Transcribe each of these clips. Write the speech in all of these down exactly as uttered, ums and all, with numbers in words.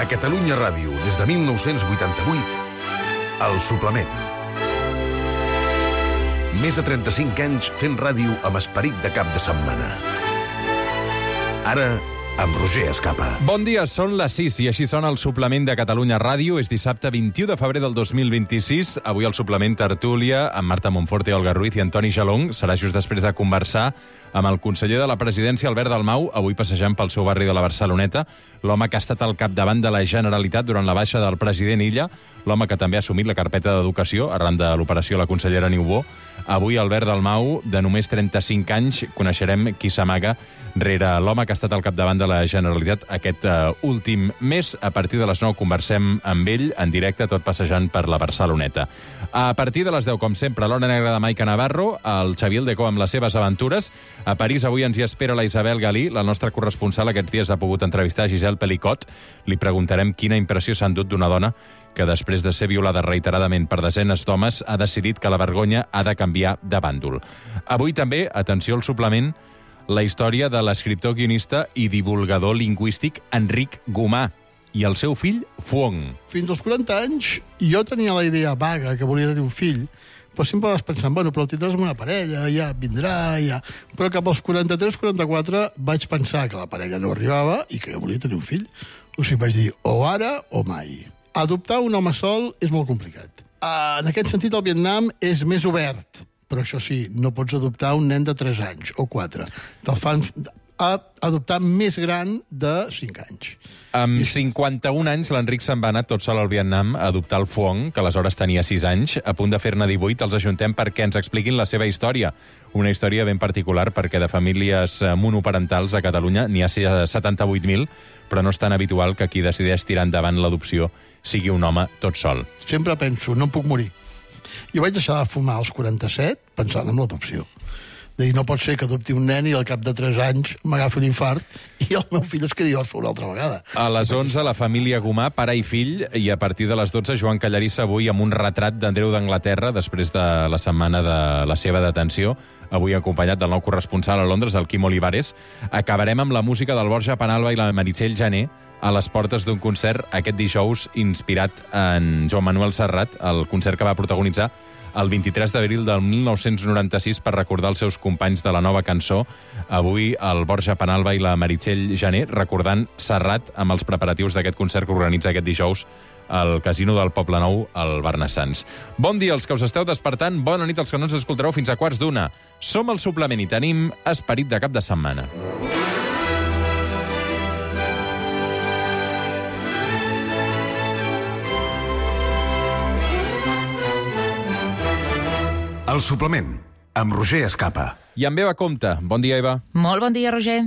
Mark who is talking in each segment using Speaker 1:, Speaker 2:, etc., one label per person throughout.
Speaker 1: A Catalunya Ràdio, des de mil nou-cents vuitanta-vuit, El Suplement. Més de trenta-cinc anys fent ràdio amb esperit de cap de setmana. Ara, amb Roger Escapa.
Speaker 2: Bon dia, són les sis i així sona el Suplement de Catalunya Ràdio. És dissabte vint-i-u de febrer del dos mil vint-i-sis. Avui el Suplement tertúlia amb Marta Monforte, Olga Ruiz i Antoni Jalong. Serà just després de conversar amb el conseller de la Presidència, Albert Dalmau, avui passejant pel seu barri de la Barceloneta, l'home que ha estat al capdavant de la Generalitat durant la baixa del president Illa, l'home que també ha assumit la carpeta d'Educació arran de l'operació la consellera Niubó. Avui, Albert Dalmau, de només trenta-cinc anys, coneixerem qui s'amaga rere l'home que ha estat al capdavant de la Generalitat aquest uh, últim mes. A partir de les nou conversem amb ell en directe, tot passejant per la Barceloneta. A partir de les deu, com sempre, l'Hora Negra de Maica Navarro, el Xavier Aldecó amb les seves aventures. A París avui ens hi espera la Isabel Galí, la nostra corresponsal aquests dies ha pogut entrevistar Giselle Pelicot. Li preguntarem quina impressió s'ha endut d'una dona que després de ser violada reiteradament per desenes d'homes ha decidit que la vergonya ha de canviar de bàndol. Avui també, atenció al suplement, la història de l'escriptor, guionista i divulgador lingüístic Enric Gomà i el seu fill, Fuong.
Speaker 3: Fins als quaranta anys jo tenia la idea vaga que volia tenir un fill, però sempre vas pensant, bueno, però el tindràs amb una parella, ja vindrà, ja... Però cap als quaranta-tres quaranta-quatre vaig pensar que la parella no arribava i que jo volia tenir un fill. O sigui, vaig dir, o ara o mai. Adoptar un home sol és molt complicat. En aquest sentit, el Vietnam és més obert, però això sí, no pots adoptar un nen de tres anys o quatre. Te'l fan a adoptar més gran de cinc anys.
Speaker 2: Amb cinquanta-un anys, l'Enric se'n va anar tot sol al Vietnam a adoptar el Fuong, que aleshores tenia sis anys. A punt de fer-ne divuit, els ajuntem perquè ens expliquin la seva història. Una història ben particular perquè de famílies monoparentals a Catalunya n'hi ha setanta-vuit mil, però no és tan habitual que qui decideix tirar endavant l'adopció sigui un home tot sol.
Speaker 3: Sempre penso, no em puc morir. Jo vaig deixar de fumar als quaranta-set pensant en l'adopció. De dir, no pot ser que adopti un nen i al cap de tres anys m'agafi un infart i el meu fill es quedi orfe una altra vegada.
Speaker 2: A les onze, la família Gomà, pare i fill, i a partir de les dotze, Joan Callarissa avui amb un retrat d'Andreu d'Anglaterra després de la setmana de la seva detenció, avui acompanyat del nou corresponsal a Londres, el Quim Olivares. Acabarem amb la música del Borja Penalba i la Meritxell Jané a les portes d'un concert aquest dijous inspirat en Joan Manuel Serrat, el concert que va protagonitzar el vint-i-tres d'abril del mil nou-cents noranta-sis per recordar els seus companys de la nova cançó. Avui el Borja Penalba i la Meritxell Jané recordant Serrat amb els preparatius d'aquest concert que organitza aquest dijous al Casino del Poble Nou, al Barnassans. Bon dia als que us esteu despertant, bona nit als que no ens escoltareu fins a quarts d'una. Som al Suplement i tenim esperit de cap de setmana.
Speaker 1: El Suplement, amb Roger Escapa.
Speaker 2: I amb Eva Compte. Bon dia, Eva.
Speaker 4: Molt bon dia, Roger.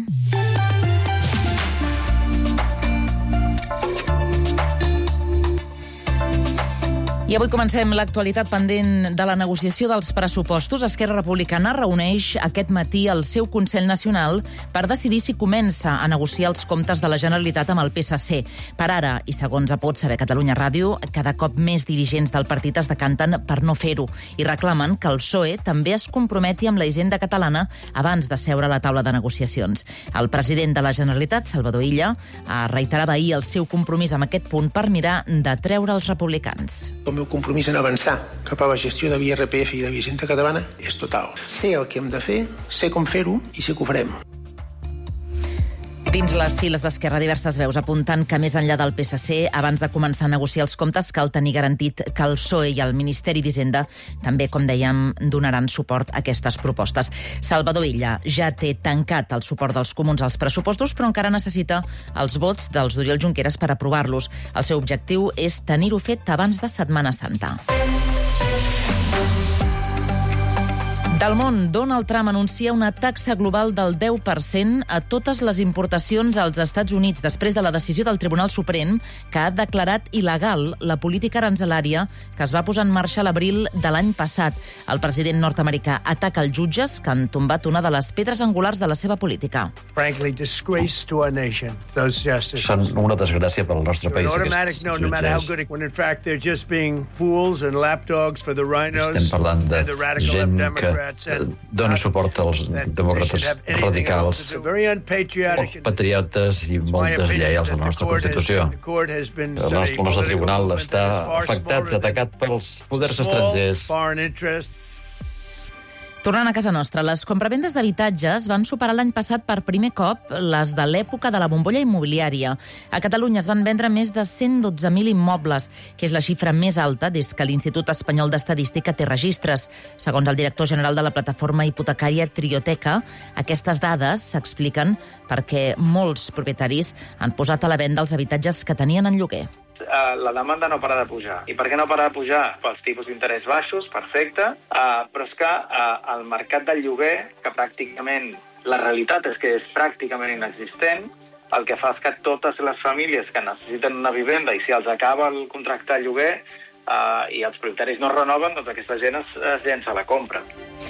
Speaker 4: I avui comencem l'actualitat pendent de la negociació dels pressupostos. Esquerra Republicana reuneix aquest matí el seu Consell Nacional per decidir si comença a negociar els comptes de la Generalitat amb el P S C. Per ara, i segons ha pogut saber Catalunya Ràdio, cada cop més dirigents del partit es decanten per no fer-ho i reclamen que el P S O E també es comprometi amb la Hisenda catalana abans de seure a la taula de negociacions. El president de la Generalitat, Salvador Illa, reiterava ahir el seu compromís amb aquest punt per mirar de treure els republicans.
Speaker 5: El meu compromís en avançar cap a la gestió de l'I R P F i de la Hisenda catalana és total. Sé el que hem de fer, sé com fer-ho i sé que ho farem.
Speaker 4: Dins les files d'Esquerra, diverses veus apuntant que més enllà del P S C, abans de començar a negociar els comptes, cal tenir garantit que el P S O E i el Ministeri d'Hisenda també, com dèiem, donaran suport a aquestes propostes. Salvador Illa ja té tancat el suport dels comuns als pressupostos, però encara necessita els vots dels d'Oriol Junqueras per aprovar-los. El seu objectiu és tenir-ho fet abans de Setmana Santa. Del món, Donald Trump anuncia una taxa global del deu per cent a totes les importacions als Estats Units després de la decisió del Tribunal Suprem que ha declarat il·legal la política aranzelària que es va posar en marxa a l'abril de l'any passat. El president nord-americà ataca els jutges que han tombat una de les pedres angulars de la seva política.
Speaker 6: Frankly, disgrace to our nation, those justices.
Speaker 7: Són una desgràcia per al nostre país, aquests
Speaker 6: no, no matter how good it, when in fact they're just being fools and lapdogs for the rhinos.
Speaker 7: Estem parlant de gent que dona suport als demòcrates radicals, poc patriotes i molt deslleials a la nostra Constitució. El nostre, el nostre tribunal està afectat i atacat pels poders estrangers.
Speaker 4: Tornant a casa nostra, les compravendes d'habitatges van superar l'any passat per primer cop les de l'època de la bombolla immobiliària. A Catalunya es van vendre més de cent dotze mil immobles, que és la xifra més alta des que l'Institut Espanyol d'Estadística té registres. Segons el director general de la plataforma hipotecària Trioteca, aquestes dades s'expliquen perquè molts propietaris han posat a la venda els habitatges que tenien en lloguer.
Speaker 8: La demanda no para de pujar. I per què no para de pujar? Pels tipus d'interès baixos, perfecte, uh, però és que uh, el mercat del lloguer, que pràcticament, la realitat és que és pràcticament inexistent, el que fa és que totes les famílies que necessiten una vivenda i si els acaba el contracte de lloguer uh, i els propietaris no renoven, doncs aquesta gent es, es llença a la compra.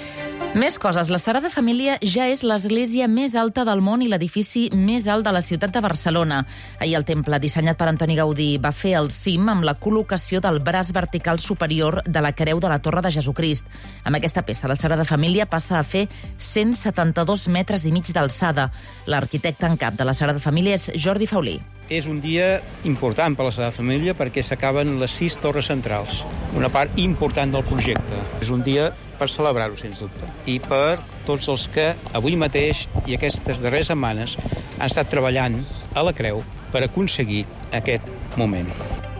Speaker 4: Més coses. La Sagrada Família ja és l'església més alta del món i l'edifici més alt de la ciutat de Barcelona. Ahir el temple, dissenyat per Antoni Gaudí, va fer el cim amb la col·locació del braç vertical superior de la creu de la Torre de Jesucrist. Amb aquesta peça, la Sagrada Família passa a fer cent setanta-dos metres i mig d'alçada. L'arquitecte en cap de la Sagrada Família és Jordi Faulí.
Speaker 9: És un dia important per a la Sagrada Família perquè s'acaben les sis torres centrals, una part important del projecte. És un dia per celebrar-ho, sens dubte, i per tots els que avui mateix i aquestes darreres setmanes han estat treballant a la creu per aconseguir aquest moment.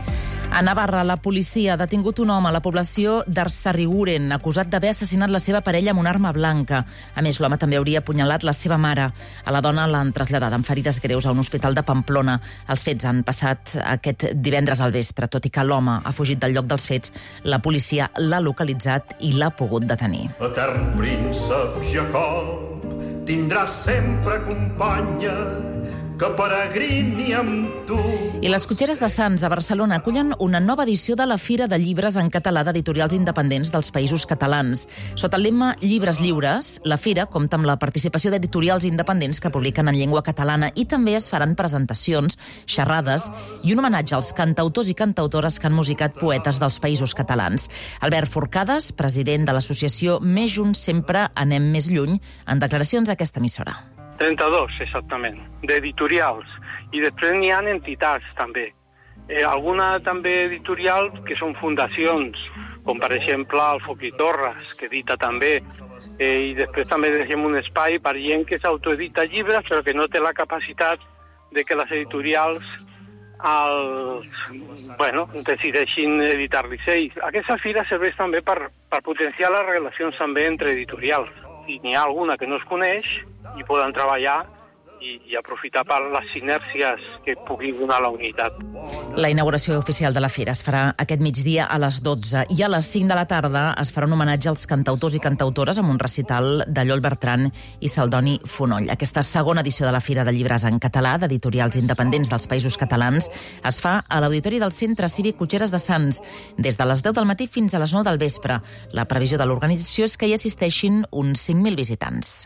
Speaker 4: A Navarra, la policia ha detingut un home a la població d'Arsarriguren, acusat d'haver assassinat la seva parella amb una arma blanca. A més, l'home també hauria apunyalat la seva mare. A la dona l'han traslladat amb ferides greus a un hospital de Pamplona. Els fets han passat aquest divendres al vespre, tot i que l'home ha fugit del lloc dels fets. La policia l'ha localitzat i l'ha pogut detenir.
Speaker 10: Etern príncep Jacob, tindràs sempre companya que peregrini amb tu.
Speaker 4: I les cotxeres de Sants a Barcelona acullen una nova edició de la Fira de Llibres en català d'editorials independents dels Països Catalans. Sota el lema Llibres Lliures, la Fira compta amb la participació d'editorials independents que publiquen en llengua catalana i també es faran presentacions, xerrades i un homenatge als cantautors i cantautores que han musicat poetes dels Països Catalans. Albert Forcades, president de l'associació Més Junts Sempre Anem Més Lluny, en declaracions a aquesta emissora.
Speaker 11: trenta-dos, exactament, d'editorials. I després n'hi ha entitats, també. Eh, alguna també editorial que són fundacions, com per exemple el Foc i Torres, que edita també. Eh, I després també deixem un espai per gent que s'autoedita llibres, però que no té la capacitat de que les editorials els, bueno, decideixin editar-los ells. Aquesta fira serveix també per, per potenciar les relacions també entre editorials. Si n'hi ha alguna que no es coneix, i poden treballar i, i aprofitar per les sinèrcies que pugui donar la unitat.
Speaker 4: La inauguració oficial de la Fira es farà aquest migdia a les dotze i a les cinc de la tarda es farà un homenatge als cantautors i cantautores amb un recital de Lloll Bertran i Saldoni Fonoll. Aquesta segona edició de la Fira de Llibres en català d'editorials independents dels Països Catalans es fa a l'Auditori del Centre Cívic Cotxeres de Sants des de les deu del matí fins a les nou del vespre. La previsió de l'organització és que hi assisteixin uns cinc mil visitants.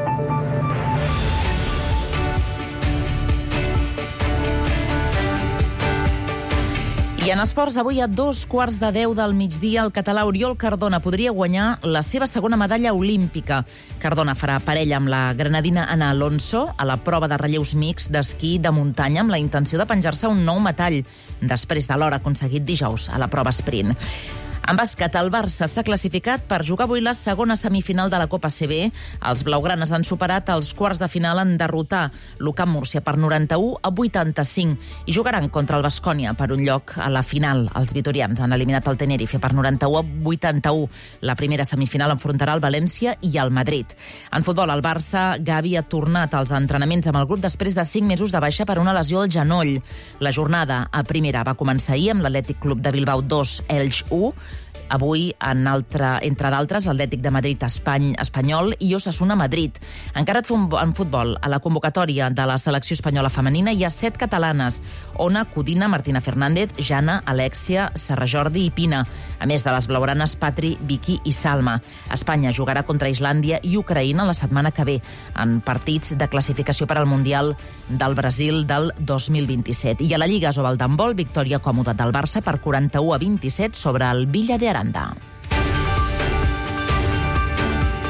Speaker 4: I en esports, avui a dos quarts de deu del migdia, el català Oriol Cardona podria guanyar la seva segona medalla olímpica. Cardona farà parella amb la granadina Ana Alonso a la prova de relleus mix d'esquí de muntanya amb la intenció de penjar-se un nou metall després de l'hora aconseguit dijous a la prova sprint. En bàsquet, el Barça s'ha classificat per jugar avui la segona semifinal de la Copa A C B. Els blaugranes han superat els quarts de final en derrotar l'Ucamp Múrcia per noranta-u a vuitanta-cinc i jugaran contra el Baskonia per un lloc a la final. Els vitorians han eliminat el Tenerife per noranta-u a vuitanta-u. La primera semifinal enfrontarà el València i el Madrid. En futbol, el Barça, Gavi, ha tornat als entrenaments amb el grup després de cinc mesos de baixa per una lesió al genoll. La jornada a primera va començar ahir amb l'Atlètic Club de Bilbao dos, Elx u. Avui, en altre, entre d'altres, Atlètic de Madrid Espany, Espanyol i Osasuna Madrid. Encara en futbol, a la convocatòria de la selecció espanyola femenina hi ha set catalanes: Ona, Codina, Martina Fernández, Jana, Alexia, Serra Jordi i Pina. A més de les blaugranes, Patri, Vicky i Salma. Espanya jugarà contra Islàndia i Ucraïna la setmana que ve, en partits de classificació per al Mundial del Brasil del dos mil vint-i-set. I a la Lliga Sobal d'handbol, victòria còmoda del Barça per quaranta-u a vint-i-set sobre el Villa de Aranda.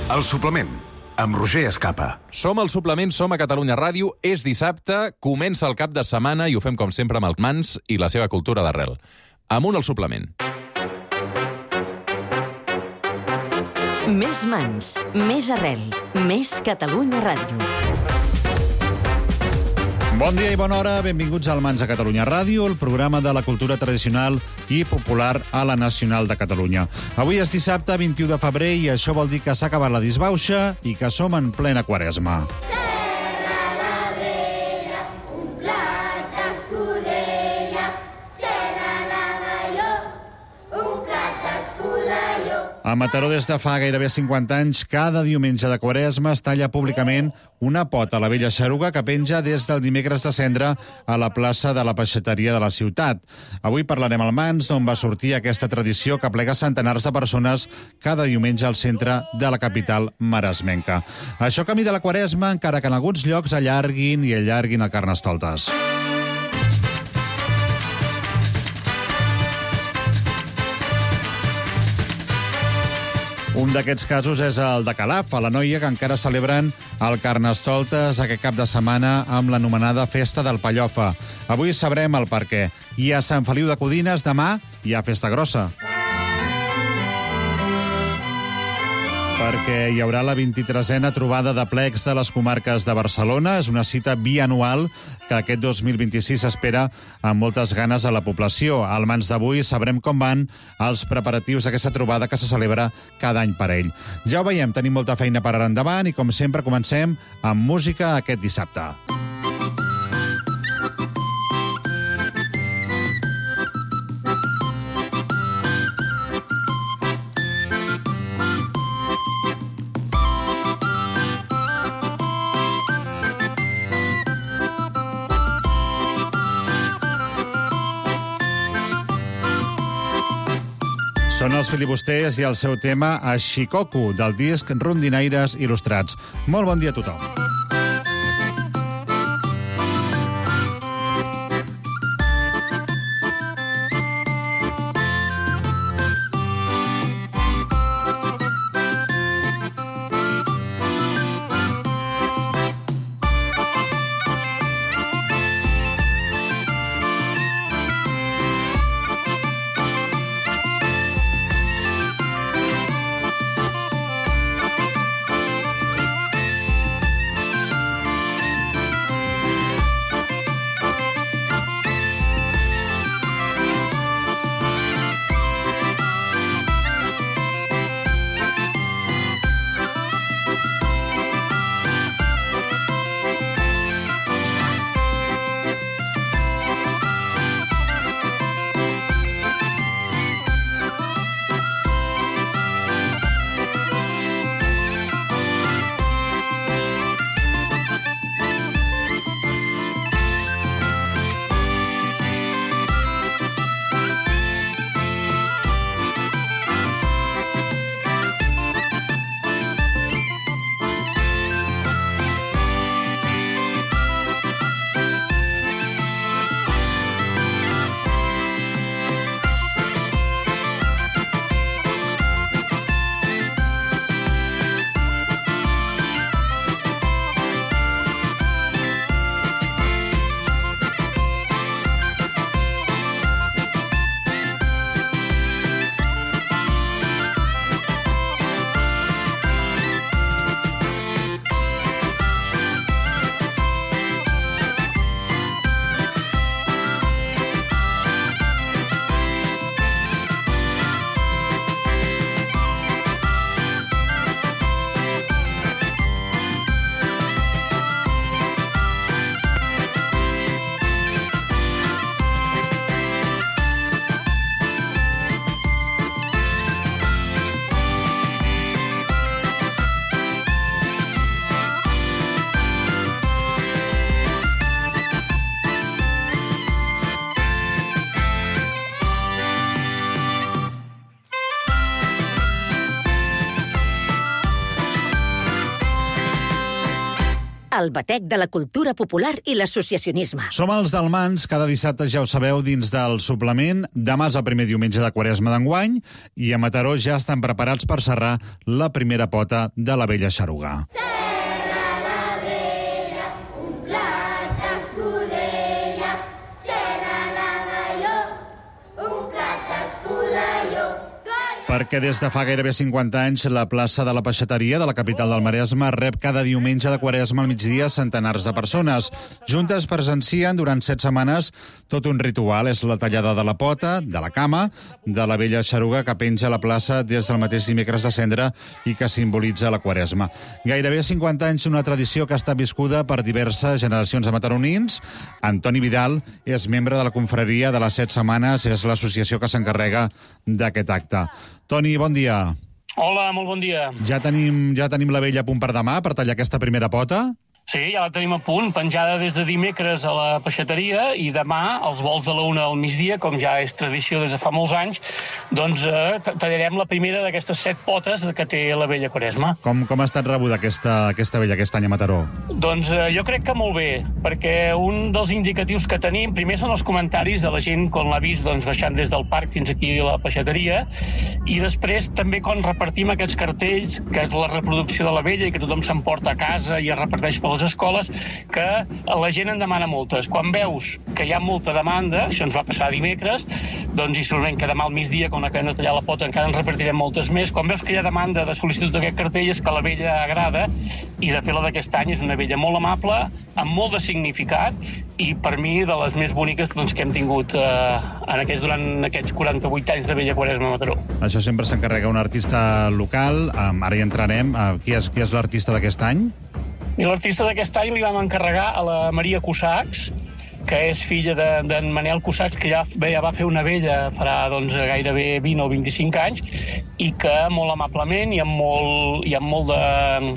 Speaker 1: El suplement, amb Roger Escapa.
Speaker 2: Som al suplement, som a Catalunya Ràdio, és dissabte, comença el cap de setmana i ho fem com sempre amb els mans i la seva cultura d'arrel. Amunt al suplement.
Speaker 12: Més mans, més arrel, més Catalunya Ràdio.
Speaker 13: Bon dia i bona hora, benvinguts al Mans a Catalunya Ràdio, el programa de la cultura tradicional i popular a la Nacional de Catalunya. Avui és dissabte, vint-i-u de febrer, i això vol dir que s'ha acabat la disbauxa i que som en plena Quaresma. A Mataró, des de fa gairebé cinquanta anys, cada diumenge de Quaresma es talla públicament una pota a la vella xaruga que penja des del dimecres de Cendra a la plaça de la Peixateria de la ciutat. Avui parlarem al Mans, d'on va sortir aquesta tradició que plega centenars de persones cada diumenge al centre de la capital maresmenca. Això camí de la Quaresma, encara que en alguns llocs allarguin i allarguin el Carnestoltes. Un d'aquests casos és el de Calaf, a la Noia, que encara celebren el Carnestoltes aquest cap de setmana amb l'anomenada Festa del Pallofa. Avui sabrem el per què. I a Sant Feliu de Codines, demà, hi ha festa grossa. Perquè hi haurà la vint-i-tresena trobada de plecs de les comarques de Barcelona. És una cita bianual que aquest dos mil vint-i-sis s'espera amb moltes ganes a la població. Al Mans d'avui sabrem com van els preparatius d'aquesta trobada que se celebra cada any per ell. Ja ho veiem, tenim molta feina per ara endavant i, com sempre, comencem amb música aquest dissabte. Són els filibusters i el seu tema a Shikoku, del disc Rondinaires Il·lustrats. Molt bon dia a tothom.
Speaker 12: el batec de la cultura popular i l'associacionisme.
Speaker 13: Som els Dalmans, cada dissabte ja ho sabeu dins del suplement. Demà és el primer diumenge de Quaresma d'enguany i a Mataró ja estan preparats per serrar la primera pota de la vella xaruga. Perquè des de fa gairebé cinquanta anys la plaça de la Peixateria de la capital del Maresme rep cada diumenge de Quaresma al migdia centenars de persones. Juntes presencien durant set setmanes tot un ritual. És la tallada de la pota, de la cama, de la vella xaruga que penja a la plaça des del mateix dimecres de Cendra i que simbolitza la Quaresma. Gairebé cinquanta anys, una tradició que ha estat viscuda per diverses generacions de mataronins. Antoni Vidal és membre de la confraria de les set setmanes, és l'associació que s'encarrega d'aquest acte. Toni, bon dia.
Speaker 14: Hola, molt bon dia.
Speaker 13: Ja tenim, ja tenim la vella a punt per demà, per tallar aquesta primera pota?
Speaker 14: Sí, ja la tenim a punt, penjada des de dimecres a la Peixateria, i demà, als volts de la una del migdia, com ja és tradició des de fa molts anys, doncs eh, tallarem la primera d'aquestes set potes que té la vella Quaresma.
Speaker 13: Com, com ha estat rebuda aquesta, aquesta vella aquest any a Mataró?
Speaker 14: Doncs eh, jo crec que molt bé, perquè un dels indicatius que tenim, primer són els comentaris de la gent quan l'ha vist doncs, baixant des del parc fins aquí a la Peixateria, i després també quan repartim aquests cartells, que és la reproducció de la vella i que tothom s'emporta a casa i es reparteix per les escoles, que la gent en demana moltes. Quan veus que hi ha molta demanda, això ens va passar dimecres, doncs i segurament que demà al migdia, quan acabem de tallar la pota, encara en repartirem moltes més. Quan veus que hi ha demanda de sol·licitud d'aquest cartell és que la vella agrada, i de fet la d'aquest any és una vella molt amable, amb molt de significat, i per mi de les més boniques doncs, que hem tingut eh, en aquests, durant aquests quaranta-vuit anys de vella Quaresma a Mataró.
Speaker 13: Això sempre s'encarrega un artista local, um, ara hi entrarem. Uh, qui és, qui és l'artista d'aquest any?
Speaker 14: I l'artista d'aquest any li vam encarregar a la Maria Cusacs, que és filla d'en de, Manel Cusacs, que ja, ja va fer una vella farà doncs, gairebé vint o vint-i-cinc anys, i que molt amablement i amb molt, i amb molt de...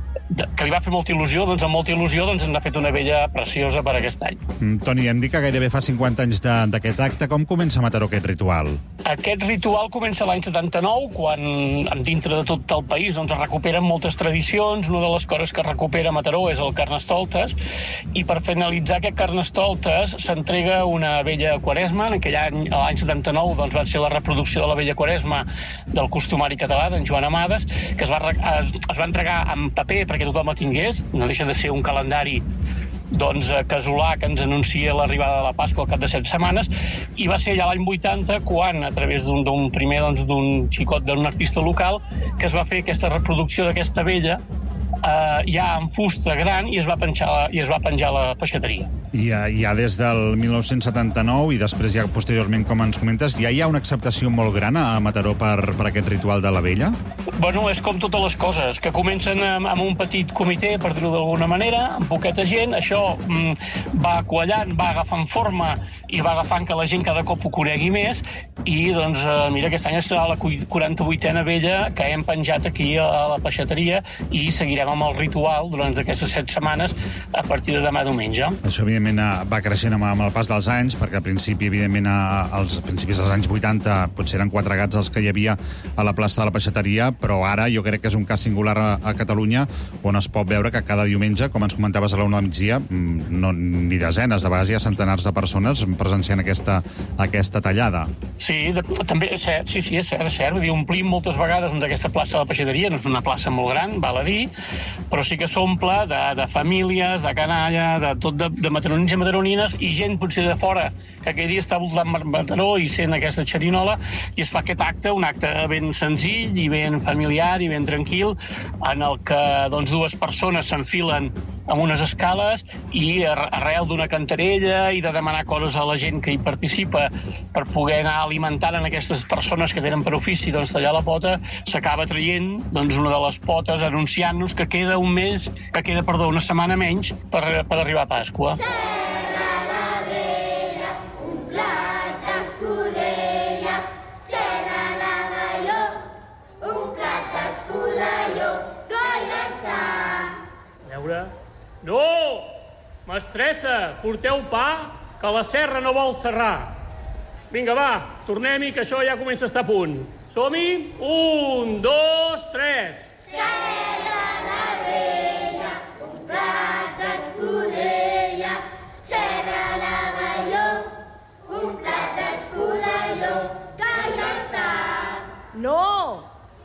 Speaker 14: que li va fer molta il·lusió, doncs amb molta il·lusió doncs ens ha fet una vella preciosa per aquest any.
Speaker 13: Mm, Toni, hem dit que gairebé fa cinquanta anys d'aquest acte. Com comença a Mataró aquest ritual?
Speaker 14: Aquest ritual comença l'any setanta-nou, quan dintre de tot el país doncs, es recuperen moltes tradicions. Una de les coses que recupera Mataró és el Carnestoltes, i per finalitzar aquest Carnestoltes s'entrega una vella Quaresma. En aquell any, l'any setanta-nou, doncs, va ser la reproducció de la vella Quaresma del costumari català, d'en Joan Amades, que es va, es, es va entregar en paper perquè tothom la tingués. No deixa de ser un calendari doncs, casolà que ens anuncia l'arribada de la Pasqua al cap de set setmanes, i va ser ja l'any vuitanta quan, a través d'un primer doncs, d'un xicot d'un artista local, que es va fer aquesta reproducció d'aquesta vella eh, ja en fusta gran, i es va penjar, i es va penjar a la Peixateria.
Speaker 13: I ja, ja des del mil nou-cents setanta-nou i després ja posteriorment, com ens comentes, ja hi ha una acceptació molt gran a Mataró per, per aquest ritual de la vella?
Speaker 14: Bueno, és com totes les coses, que comencen amb, amb un petit comitè, per dir-ho d'alguna manera, amb poqueta gent, això mm, va quallant, va agafant forma i va agafant que la gent cada cop ho conegui més, i doncs eh, mira, aquest any serà la quaranta-vuitena vella que hem penjat aquí a la Peixateria, i seguirem amb el ritual durant aquestes set setmanes a partir de demà diumenge.
Speaker 13: Això, evidentment, va creixent amb, amb el pas dels anys, perquè al principi, evidentment, als principis dels anys vuitanta potser eren quatre gats els que hi havia a la plaça de la Peixateria, però ara jo crec que és un cas singular a, a Catalunya, on es pot veure que cada diumenge, com ens comentaves a la una del migdia, no, ni desenes, de vegades hi ha centenars de persones presenciant aquesta, aquesta tallada.
Speaker 14: Sí, de, també és cert, sí, sí, és cert, és cert. Vull dir, omplim moltes vegades aquesta plaça de la Peixateria, no és una plaça molt gran, val a dir, però sí que s'omple de, de famílies, de canalla, de tot de, de mataronins i mataronines, i gent potser de fora, que aquell dia està voltant Mataró i sent aquesta xerinola, i es fa aquest acte, un acte ben senzill i ben familiar i ben tranquil, en el que doncs, dues persones s'enfilen amb unes escales i arrel d'una cantarella i de demanar coses a la gent que hi participa per poder anar alimentant en aquestes persones que tenen per ofici doncs, tallar la pota, s'acaba traient doncs, una de les potes anunciant-nos que queda un mes, que queda, perdó, una setmana menys per, per arribar a Pasqua.
Speaker 15: No! Mestressa, porteu pa, que la serra no vol serrar. Vinga, va, tornem-hi, que això ja comença a estar a punt. Som-hi? Un, dos, tres.
Speaker 16: Serra la vella, un plat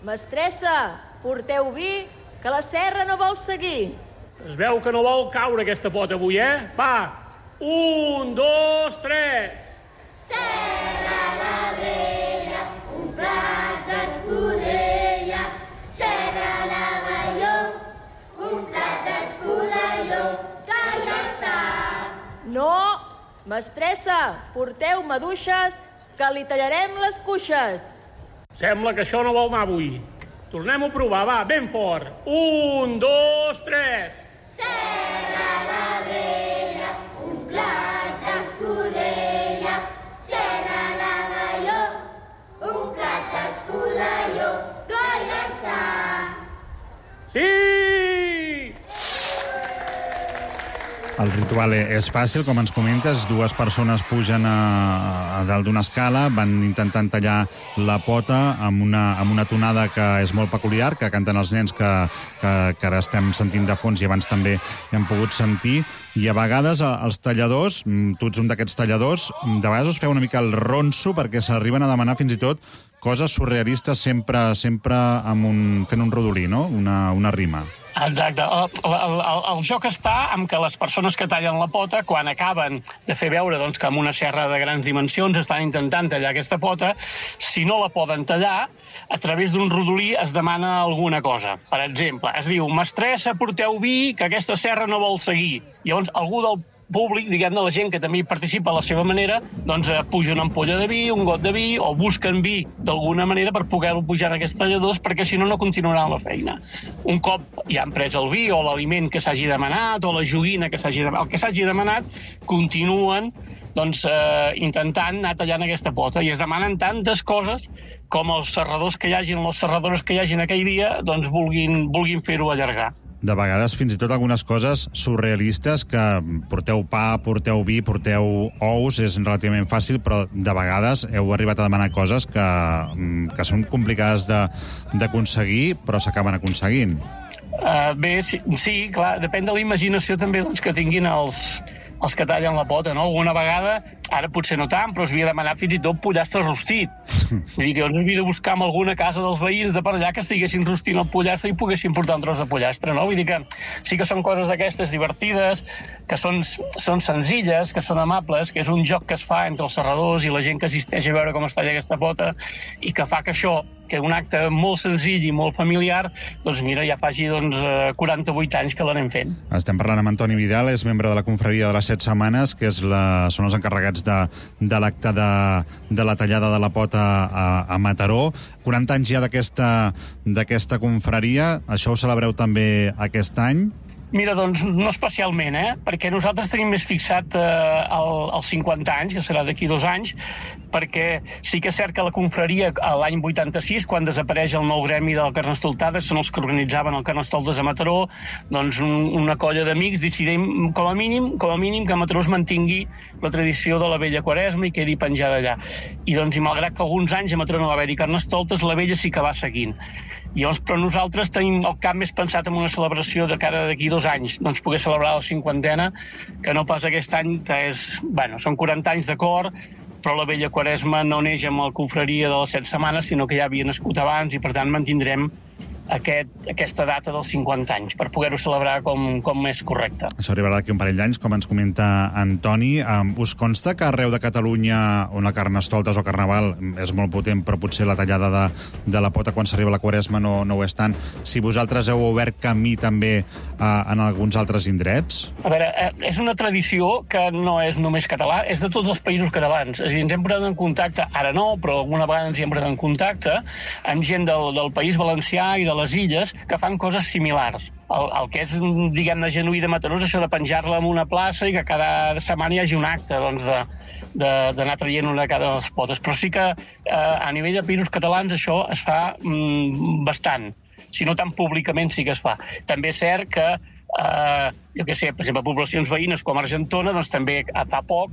Speaker 16: mestressa, porteu vi, que la serra no vol seguir.
Speaker 15: Es veu que no vol caure aquesta pota avui, eh? Va, un, dos, tres.
Speaker 17: Serra la vella, un plat d'escudella. Serra la velló, un plat d'escudelló, que ja està.
Speaker 16: No, mestressa, porteu maduixes, que li tallarem les cuixes.
Speaker 15: Sembla que això no vol anar avui. Tornem-ho a provar, va, ben fort. Un, dos, tres.
Speaker 17: Serra la vella, un plat d'escudella. Serra la velló, un plat d'escudelló, que ja està.
Speaker 15: Sí!
Speaker 13: El ritual és fàcil, com ens comentes. Dues persones pugen a, a dalt d'una escala, van intentant tallar la pota amb una, amb una tonada que és molt peculiar, que canten els nens, que, que, que ara estem sentint de fons i abans també hem pogut sentir. I a vegades els talladors, tu ets un d'aquests talladors, de vegades us feu una mica el ronso perquè s'arriben a demanar fins i tot coses surrealistes sempre, sempre amb un, fent un rodolí, no? Una, una rima.
Speaker 14: Exacte. El, el, el, el joc està en què les persones que tallen la pota, quan acaben de fer veure doncs, que amb una serra de grans dimensions estan intentant tallar aquesta pota, si no la poden tallar, a través d'un rodolí es demana alguna cosa. Per exemple, es diu, mestressa, porteu vi, que aquesta serra no vol seguir. Llavors, algú del públic, diguem-ne, la gent que també hi participa a la seva manera, doncs eh, puja una ampolla de vi, un got de vi, o busquen vi d'alguna manera per poder-lo pujar a aquests talladors, perquè si no, no continuaran la feina. Un cop ja han pres el vi, o l'aliment que s'hagi demanat, o la joguina que s'hagi demanat, el que s'hagi demanat, continuen doncs, eh, intentant anar tallant aquesta pota, i es demanen tantes coses com els serradors que hi hagin, les serradores que hi hagin aquell dia, doncs vulguin, vulguin fer-ho allargar.
Speaker 13: De vegades, fins i tot algunes coses surrealistes, que porteu pa, porteu vi, porteu ous, és relativament fàcil, però de vegades heu arribat a demanar coses que, que són complicades d'aconseguir, però s'acaben aconseguint.
Speaker 14: Uh, bé, sí, sí, clar, depèn de la imaginació també doncs, que tinguin els, els que tallen la pota, no? Alguna vegada, ara potser no tant, però es havia demanat fins i tot pollastre rostit. Vull dir que jo havia de buscar en alguna casa dels veïns de per allà que estiguessin rostint el pollastre i poguessin portar un tros de pollastre, no? Vull dir que sí que són coses d'aquestes divertides, que són, són senzilles, que són amables, que és un joc que es fa entre els serradors i la gent que assisteix a veure com es talla aquesta pota, i que fa que això, que un acte molt senzill i molt familiar, doncs mira, ja faci doncs, quaranta-vuit anys que l'anem fent.
Speaker 13: Estem parlant amb Antoni Vidal, és membre de la confraria de les set setmanes, que és la, són els encarregats de, de l'acte de, de la tallada de la pota a, a Mataró. quaranta anys ja d'aquesta confraria, això ho celebreu també aquest any?
Speaker 14: Mira, doncs no especialment, eh? Perquè nosaltres tenim més fixat eh, el, els cinquanta anys, que serà d'aquí dos anys, perquè sí que és cert que la confraria l'any vuitanta-sis, quan desapareix el nou gremi del Carnestoltades, són els que organitzaven el Carnestoltes a Mataró, doncs un, una colla d'amics decidim com a mínim com a mínim que Mataró es mantingui la tradició de la vella Quaresma i quedi penjada allà. I doncs, i malgrat que alguns anys a Mataró no va haver-hi Carnestoltes, la vella sí que va seguint. I llavors, però nosaltres tenim el cap més pensat en una celebració de cara d'aquí dos anys, doncs poder celebrar la cinquantena, que no pas aquest any, que és, bueno, són quaranta anys d'acord, però la vella Quaresma no neix amb la confraria de les set setmanes, sinó que ja havia nascut abans, i per tant mantindrem aquest, aquesta data dels cinquanta anys, per poder-ho celebrar com, com és correcte.
Speaker 13: Això arribarà d'aquí un parell d'anys, com ens comenta Antoni. Um, us consta que arreu de Catalunya, on la Carnestoltes o Carnaval és molt potent, però potser la tallada de, de la pota quan s'arriba a la Quaresma no, no ho és tant, si vosaltres heu obert camí també uh, en alguns altres indrets?
Speaker 14: A veure, eh, és una tradició que no és només català, és de tots els països catalans. És a dir, ens hem posat en contacte, ara no, però alguna vegada ens hi hem posat en contacte, amb gent del, del País Valencià i de les Illes, que fan coses similars. El, el que és, diguem-ne, genuí de Mataró és això de penjar-la en una plaça i que cada setmana hi hagi un acte, doncs, d'anar traient una de cada les potes. Però sí que eh, a nivell de països catalans això es fa mm, bastant. Si no tan públicament sí que es fa. També és cert que, eh, jo què sé, per exemple, poblacions veïnes com Argentona, doncs també fa poc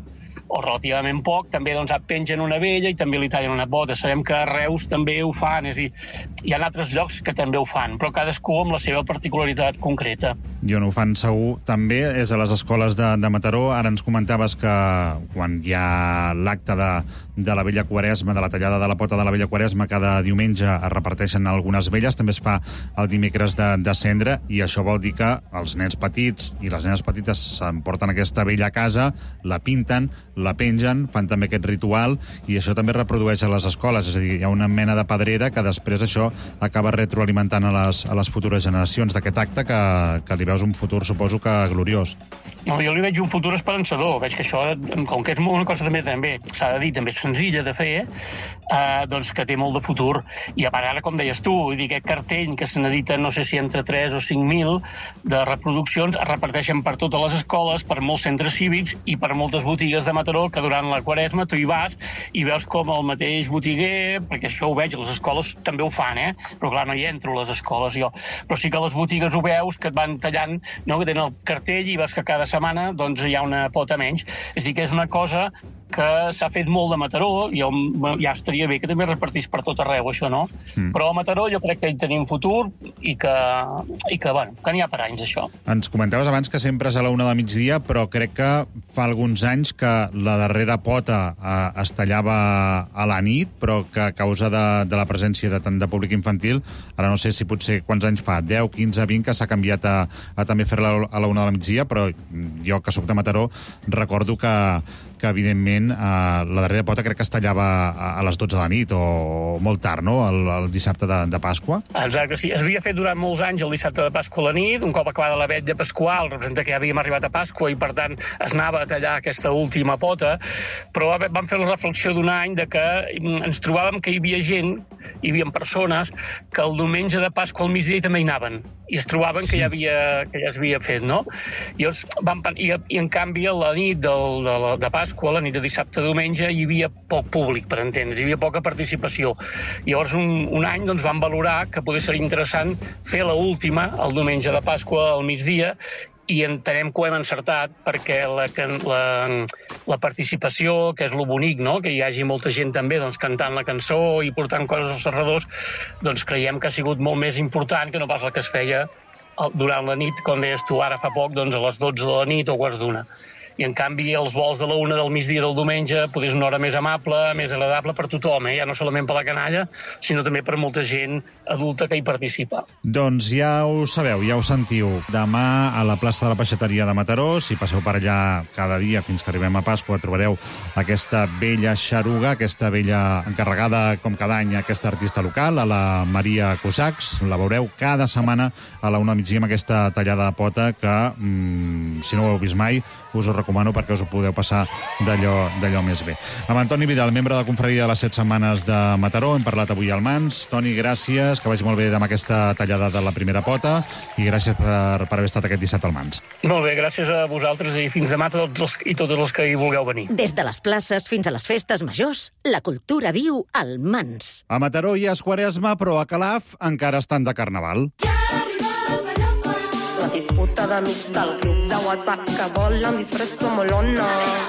Speaker 14: o relativament poc, també doncs, pengen una vella i també li tallen una pota. Sabem que a Reus també ho fan, és a dir, hi ha altres llocs que també ho fan, però cadascú amb la seva particularitat concreta.
Speaker 13: I on ho fan segur també és a les escoles de, de Mataró. Ara ens comentaves que quan hi ha l'acte de, de la vella Quaresma, de la tallada de la pota de la vella Quaresma, cada diumenge es reparteixen algunes velles, també es fa el dimecres de, de cendre, i això vol dir que els nens petits i les nenes petites s'emporten aquesta vella a casa, la pinten, la pengen, fan també aquest ritual, i això també reprodueix a les escoles, és a dir, hi ha una mena de pedrera que després això acaba retroalimentant a les, a les futures generacions d'aquest acte que, que li veus un futur, suposo que gloriós.
Speaker 14: No, jo li veig un futur esperançador. Veig que això, com que és una cosa també, també s'ha de dir, també senzilla de fer, eh, doncs que té molt de futur. I a part, ara, com deies tu, vull dir, aquest cartell que se n'edita, no sé si entre tres o cinc mil de reproduccions, es reparteixen per totes les escoles, per molts centres cívics i per moltes botigues de Mataró, que durant la Quaresma tu hi vas i veus com el mateix botiguer, perquè això ho veig, les escoles també ho fan, eh? Però clar, no hi entro a les escoles jo. Però sí que a les botigues ho veus, que et van tallant, no? Que tenen el cartell i veus que cada setmana doncs, hi ha una pota menys. És a dir, que és una cosa que s'ha fet molt de Mataró, i ja estaria bé que també repartís per tot arreu, això, no? Mm. Però a Mataró jo crec que hi tenim futur i que, i que, bueno, que n'hi ha per anys, això.
Speaker 13: Ens comentaves abans que sempre és a la una de migdia, però crec que fa alguns anys que la darrera pota eh, es tallava a la nit, però que a causa de, de la presència de tant de públic infantil, ara no sé si potser quants anys fa, deu, quinze, vint, que s'ha canviat a, a també fer-la a la una de la migdia, però jo, que soc de Mataró, recordo que que evidentment eh, la darrera pota crec que es tallava a, a les dotze de la nit o molt tard, no?, el, el dissabte de, de Pasqua.
Speaker 14: Exacte, sí. Es havia fet durant molts anys el dissabte de Pasqua a la nit, un cop acabada la vetlla pasqual, representa que ja havíem arribat a Pasqua i, per tant, es anava a tallar aquesta última pota, però vam fer la reflexió d'un any de que ens trobàvem que hi havia gent, hi havia persones, que el diumenge de Pasqua al migdia també hi anaven, i es trobaven que ja havia, que ja es havia fet, no? I, llavors, vam, i, i en canvi, a la nit del, de, la, de Pasqua, a la nit de dissabte a diumenge, hi havia poc públic, per entendre's, hi havia poca participació. Llavors, un, un any doncs, vam valorar que podia ser interessant fer la última, el diumenge de Pasqua al migdia, i entenem que ho hem encertat perquè la, la, la participació, que és lo bonic, no?, que hi hagi molta gent també doncs, cantant la cançó i portant coses als serradors, doncs creiem que ha sigut molt més important que no pas la que es feia durant la nit, com deies tu ara fa poc, doncs a les dotze de la nit o quarts d'una. I, en canvi, els vols de la una del migdia del diumenge potser és una hora més amable, més agradable per tothom, eh? Ja no solament per la canalla, sinó també per molta gent adulta que hi participa.
Speaker 13: Doncs ja ho sabeu, ja ho sentiu. Demà a la plaça de la Peixateria de Mataró, si passeu per allà cada dia fins que arribem a Pasqua, trobareu aquesta vella xaruga, aquesta vella encarregada, com cada any, aquesta artista local, a la Maria Cosacs. La veureu cada setmana a la una migdia amb aquesta tallada de pota que, mmm, si no ho heu vist mai, us ho recomano perquè us ho podeu passar d'allò més bé. Amb Antoni Vidal, membre de la confraria de les set setmanes de Mataró, hem parlat avui al Mans. Toni, gràcies, que vagi molt bé amb aquesta tallada de la primera pota, i gràcies per, per haver estat aquest dissabte al Mans.
Speaker 14: Molt bé, gràcies a vosaltres, i fins demà tots els, i totes els que hi vulgueu venir.
Speaker 12: Des de les places fins a les festes majors, la cultura viu al Mans.
Speaker 13: A Mataró hi és Quaresma, però a Calaf encara estan de carnaval.
Speaker 18: La disputa d'amics del grup de WhatsApp que volen disfress molona.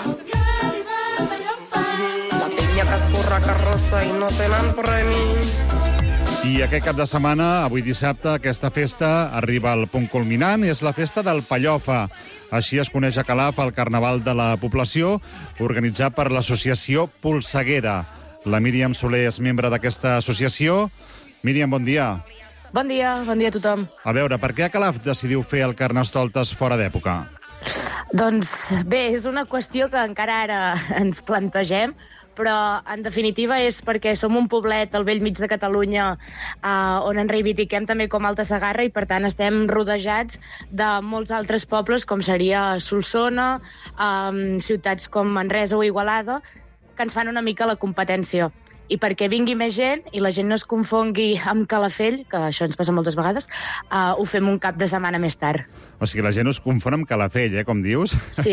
Speaker 18: La penya que escorre carrossa i no tenen premi.
Speaker 13: I aquest cap de setmana, avui dissabte, aquesta festa arriba al punt culminant, és la festa del Pallofa. Així es coneix a Calaf el Carnaval de la Població, organitzat per l'associació Polseguera. La Míriam Soler és membre d'aquesta associació. Míriam, bon dia.
Speaker 19: Bon dia, bon dia a tothom.
Speaker 13: A veure, per què a Calaf decidiu fer el Carnestoltes fora d'època?
Speaker 19: Doncs bé, és una qüestió que encara ara ens plantegem, però en definitiva és perquè som un poblet al vell mig de Catalunya eh, on ens reivindiquem també com Alta Segarra, i per tant estem rodejats de molts altres pobles com seria Solsona, eh, ciutats com Manresa o Igualada, que ens fan una mica la competència. I perquè vingui més gent i la gent no es confongui amb Calafell, que això ens passa moltes vegades, uh, ho fem un cap de setmana més tard.
Speaker 13: O sigui, la gent us confon amb Calafell, eh, com dius?
Speaker 19: Sí,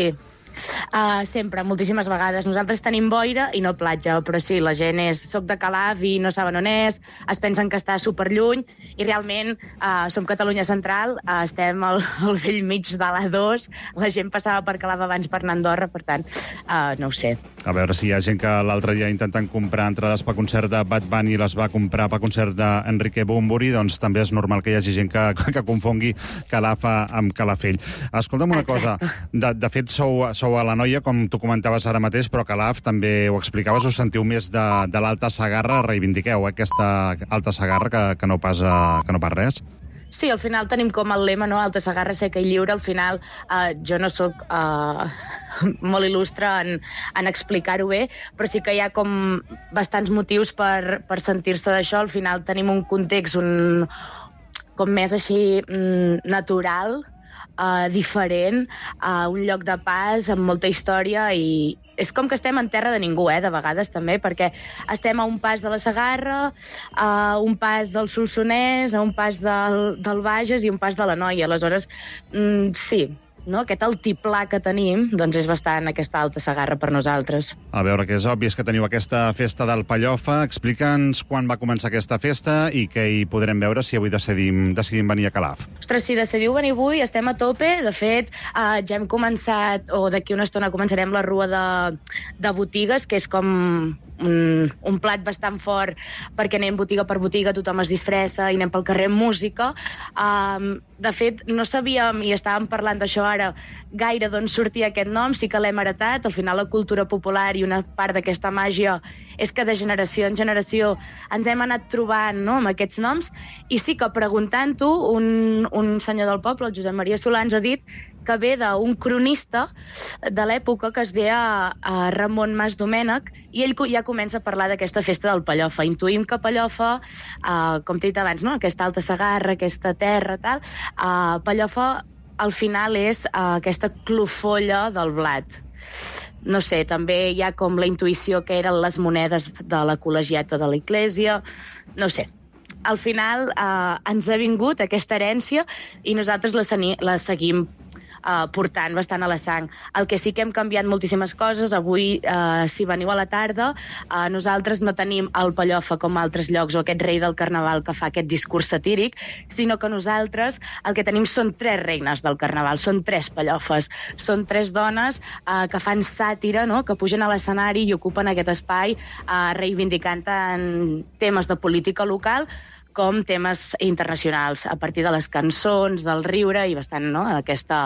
Speaker 19: Uh, sempre, moltíssimes vegades. Nosaltres tenim boira i no platja, però sí, la gent és... Soc de Calaf i no saben on és, es pensen que està superlluny i realment uh, som Catalunya Central, uh, estem al, al vell mig de l'A dos, la gent passava per Calaf abans per anar a Andorra, per tant, uh, no ho sé.
Speaker 13: A veure si hi ha gent que l'altre dia intentant comprar entrades per concert de Bad Bunny i les va comprar per concert d'Enrique Bunbury, doncs també és normal que hi hagi gent que, que confongui Calaf amb Calafell. Escolta'm una cosa, de, de fet sou, sou a la Noia, com tu comentaves ara mateix, però Calaf també ho explicaves, us sentiu més de, de l'Alta Segarra, reivindiqueu eh, aquesta Alta Segarra que, que, no pas, uh, que no pas res?
Speaker 19: Sí, al final tenim com el lema, no? Alta Segarra, seca i lliure. Al final eh, jo no sóc eh, molt il·lustre en, en explicar-ho bé, però sí que hi ha com bastants motius per, per sentir-se d'això. Al final tenim un context un, com més així mm, natural, Uh, diferent, uh, un lloc de pas amb molta història i és com que estem en terra de ningú, eh, de vegades també, perquè estem a un pas de la Segarra, a un pas del Solsonès, a un pas del, del Bages i un pas de la Noia. Aleshores, mm, sí, no? Aquest altiplà que tenim doncs és bastant aquesta Alta Segarra per nosaltres.
Speaker 13: A veure, que és obvi és que teniu aquesta festa del Pallofa. Explica'ns quan va començar aquesta festa i què hi podrem veure si avui decidim, decidim venir a Calaf.
Speaker 19: Ostres, si decidiu venir avui, estem a tope. De fet, eh, ja hem començat, o d'aquí una estona començarem la rua de, de botigues, que és com un, un plat bastant fort perquè anem botiga per botiga, tothom es disfressa i anem pel carrer amb música. Um, de fet, no sabíem, i estàvem parlant d'això ara, gaire d'on sortia aquest nom, sí que l'hem heretat. Al final la cultura popular i una part d'aquesta màgia és que de generació en generació ens hem anat trobant, no?, amb aquests noms, i sí que preguntant-ho, un, un senyor del poble, el Josep Maria Solà, ens ha dit que ve d'un cronista de l'època que es deia uh, Ramon Mas Domènech, i ell ja comença a parlar d'aquesta festa del Pallofa. Intuïm que Pallofa, uh, com t'he dit abans, no?, aquesta Alta Segarra, aquesta terra, tal, uh, Pallofa al final és uh, aquesta clofolla del blat. No sé, també hi ha com la intuïció que eren les monedes de la col·legiata de l'Església, no sé. Al final eh, ens ha vingut aquesta herència i nosaltres la, la seguim Uh, portant bastant a la sang. El que sí que hem canviat moltíssimes coses, avui, uh, si veniu a la tarda, uh, nosaltres no tenim el Pallofa com altres llocs o aquest rei del carnaval que fa aquest discurs satíric, sinó que nosaltres el que tenim són tres regnes del carnaval, són tres Pallofes, són tres dones uh, que fan sàtira, no?, que pugen a l'escenari i ocupen aquest espai uh, reivindicant tant temes de política local com temes internacionals, a partir de les cançons, del riure i bastant, no?, aquesta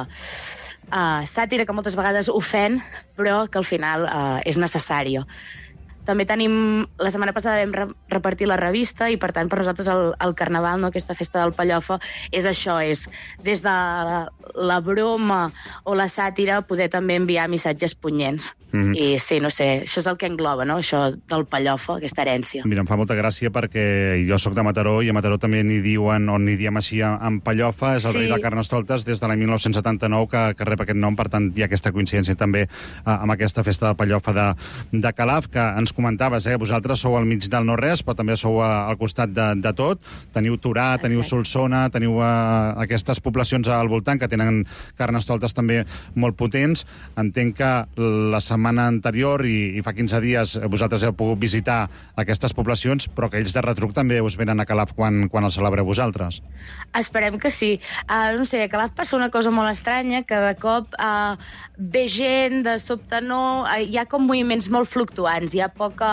Speaker 19: uh, sàtira que moltes vegades ofèn, però que al final uh, és necessària. També tenim, la setmana passada vam re repartir la revista i per tant per nosaltres el, el Carnaval, no?, aquesta festa del Pallofa, és això, és des de la, la broma o la sàtira poder també enviar missatges punyents. Mm-hmm. I sí, no sé, això és el que engloba, no?, això del Pallofa, aquesta herència.
Speaker 13: Mira, em fa molta gràcia perquè jo sóc de Mataró i a Mataró també n'hi diuen, on n'hi diem així en Pallofa, és el sí. rei de Carnestoltes des de l'any mil nou-cents setanta-nou que, que rep aquest nom, per tant hi ha aquesta coincidència també eh, amb aquesta festa del Pallofa de, de Calaf, que ens comentaves, eh? Vosaltres sou al mig del no-res, però també sou a, al costat de, de tot. Teniu Torà, teniu Exacte. Solsona, teniu uh, aquestes poblacions al voltant que tenen carnestoltes també molt potents. Entenc que la setmana anterior i, i fa quinze dies vosaltres heu pogut visitar aquestes poblacions, però que ells de retruc també us venen a Calaf quan, quan el celebreu vosaltres.
Speaker 19: Esperem que sí. Uh, no sé, a Calaf passa una cosa molt estranya, que de cop uh, ve gent, de sobte no... Uh, hi ha com moviments molt fluctuants, hi ha poca...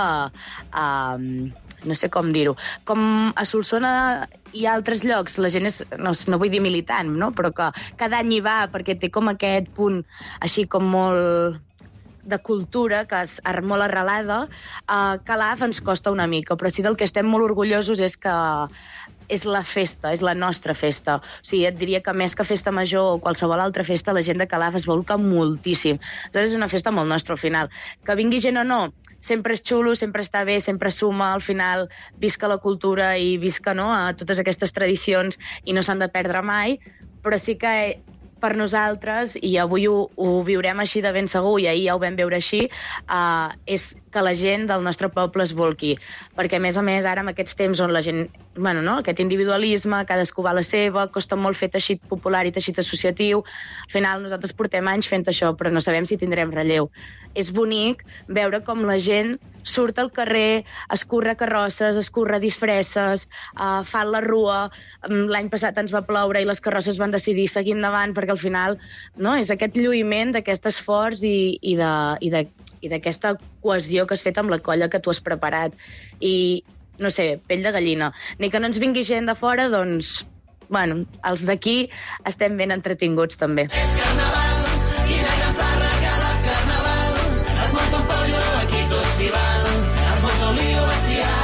Speaker 19: Uh, no sé com dir-ho. Com a Solsona i a altres llocs, la gent és, no, no vull dir militant, no?, però que cada any hi va perquè té com aquest punt així com molt de cultura, que és molt arrelada. A Calaf ens costa una mica, però sí del que estem molt orgullosos és que és la festa, és la nostra festa. O sigui, et diria que més que festa major o qualsevol altra festa, la gent de Calaf es volca moltíssim. Aleshores és una festa molt nostra al final. Que vingui gent o no, sempre és xulo, sempre està bé, sempre suma, al final visca la cultura i visca, no?, a totes aquestes tradicions i no s'han de perdre mai, però sí que per nosaltres, i avui ho, ho viurem així de ben segur, i ahir ja ho vam veure així, uh, és que la gent del nostre poble es volqui. Perquè, a més a més, ara en aquests temps on la gent, bueno, no, aquest individualisme, cadascú va a la seva, costa molt fer teixit popular i teixit associatiu, al final nosaltres portem anys fent això, però no sabem si tindrem relleu. És bonic veure com la gent surt al carrer, escurra carrosses, escurra disfresses, uh, fan la rua. L'any passat ens va ploure i les carrosses van decidir seguir endavant, perquè al final, no, és aquest lluïment, d'aquest esforç i, i de, i de, i d'aquesta cohesió que has fet amb la colla que tu has preparat. I, no sé, pell de gallina. Ni que no ens vingui gent de fora, doncs, bueno, els d'aquí estem ben entretinguts, també.
Speaker 17: És carnaval, quina gran farra que la carnaval. Es munta un pollo, aquí tot s'hi val. Es munta un lío bestial.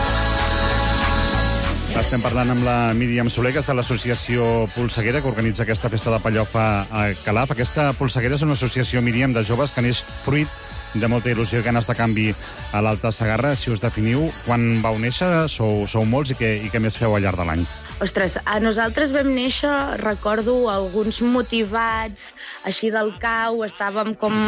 Speaker 13: Estem parlant amb la Míriam Soler, que està a l'associació Polseguera, que organitza aquesta festa de Pallofa a Calaf. Aquesta Polseguera és una associació, Míriam, de joves que neix fruit de molta il·lusió i ganes de canvi a l'Alta Segarra. Si us definiu, quan vau néixer, sou, sou molts i què, i què més feu al llarg de l'any?
Speaker 19: Ostres, a nosaltres vam néixer, recordo, alguns motivats, així del cau, estàvem com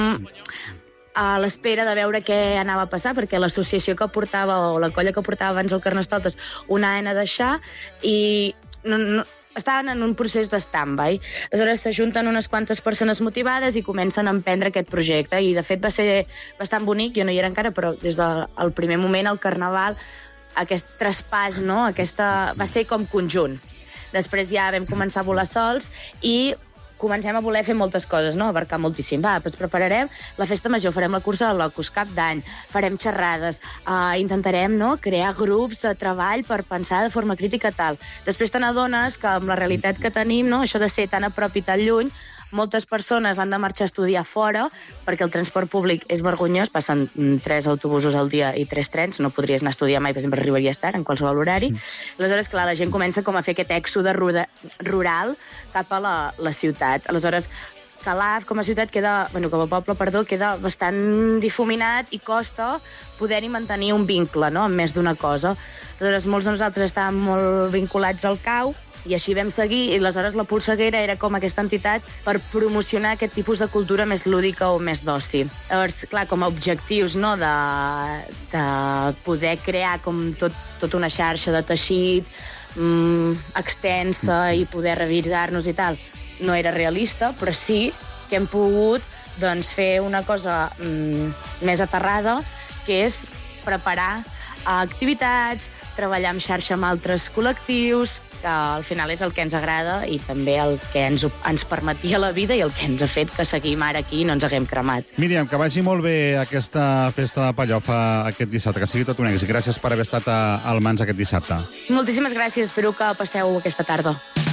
Speaker 19: a l'espera de veure què anava a passar, perquè l'associació que portava, o la colla que portava abans el Carnestoltes, una anà a deixar, i no, no, estaven en un procés de stand-by. Aleshores s'ajunten unes quantes persones motivades i comencen a emprendre aquest projecte, i de fet va ser bastant bonic, jo no hi era encara, però des del primer moment el Carnaval, aquest traspàs, no? Aquesta... va ser com conjunt. Després ja vam començar a volar sols i comencem a voler fer moltes coses, no? Abarcar moltíssim. Va, doncs prepararem la festa major, farem la cursa de locus, cap d'any, farem xerrades, uh, intentarem, no?, crear grups de treball per pensar de forma crítica tal. Després te n'adones que amb la realitat que tenim, no?, això de ser tan a prop i tan lluny, moltes persones han de marxar a estudiar fora perquè el transport públic és vergonyós, passen tres autobusos al dia i tres trens, no podries anar a estudiar mai, per exemple, arribaries tard en qualsevol horari. Aleshores, clar, la gent comença com a fer aquest èxode rural cap a la, la ciutat. Aleshores, Calaf, com a ciutat, queda, bueno, com a poble, perdó, queda bastant difuminat i costa poder-hi mantenir un vincle, no?, amb més d'una cosa. Aleshores, molts de nosaltres estàvem molt vinculats al cau, i així vam seguir, i aleshores la Polseguera era com aquesta entitat per promocionar aquest tipus de cultura més lúdica o més d'oci. Llavors, clar, com a objectius, no?, de, de poder crear com tot, tota una xarxa de teixit mmm, extensa i poder revisar-nos i tal, no era realista, però sí que hem pogut, doncs, fer una cosa mmm, més aterrada, que és preparar activitats, treballar en xarxa amb altres col·lectius, que al final és el que ens agrada i també el que ens, ens permetia la vida i el que ens ha fet que seguim ara aquí i no ens haguem cremat.
Speaker 13: Míriam, que vagi molt bé aquesta festa de Pallofa aquest dissabte, que sigui tot un èxit. Gràcies per haver estat a, al Mans aquest dissabte.
Speaker 19: Moltíssimes gràcies, espero que passeu aquesta tarda.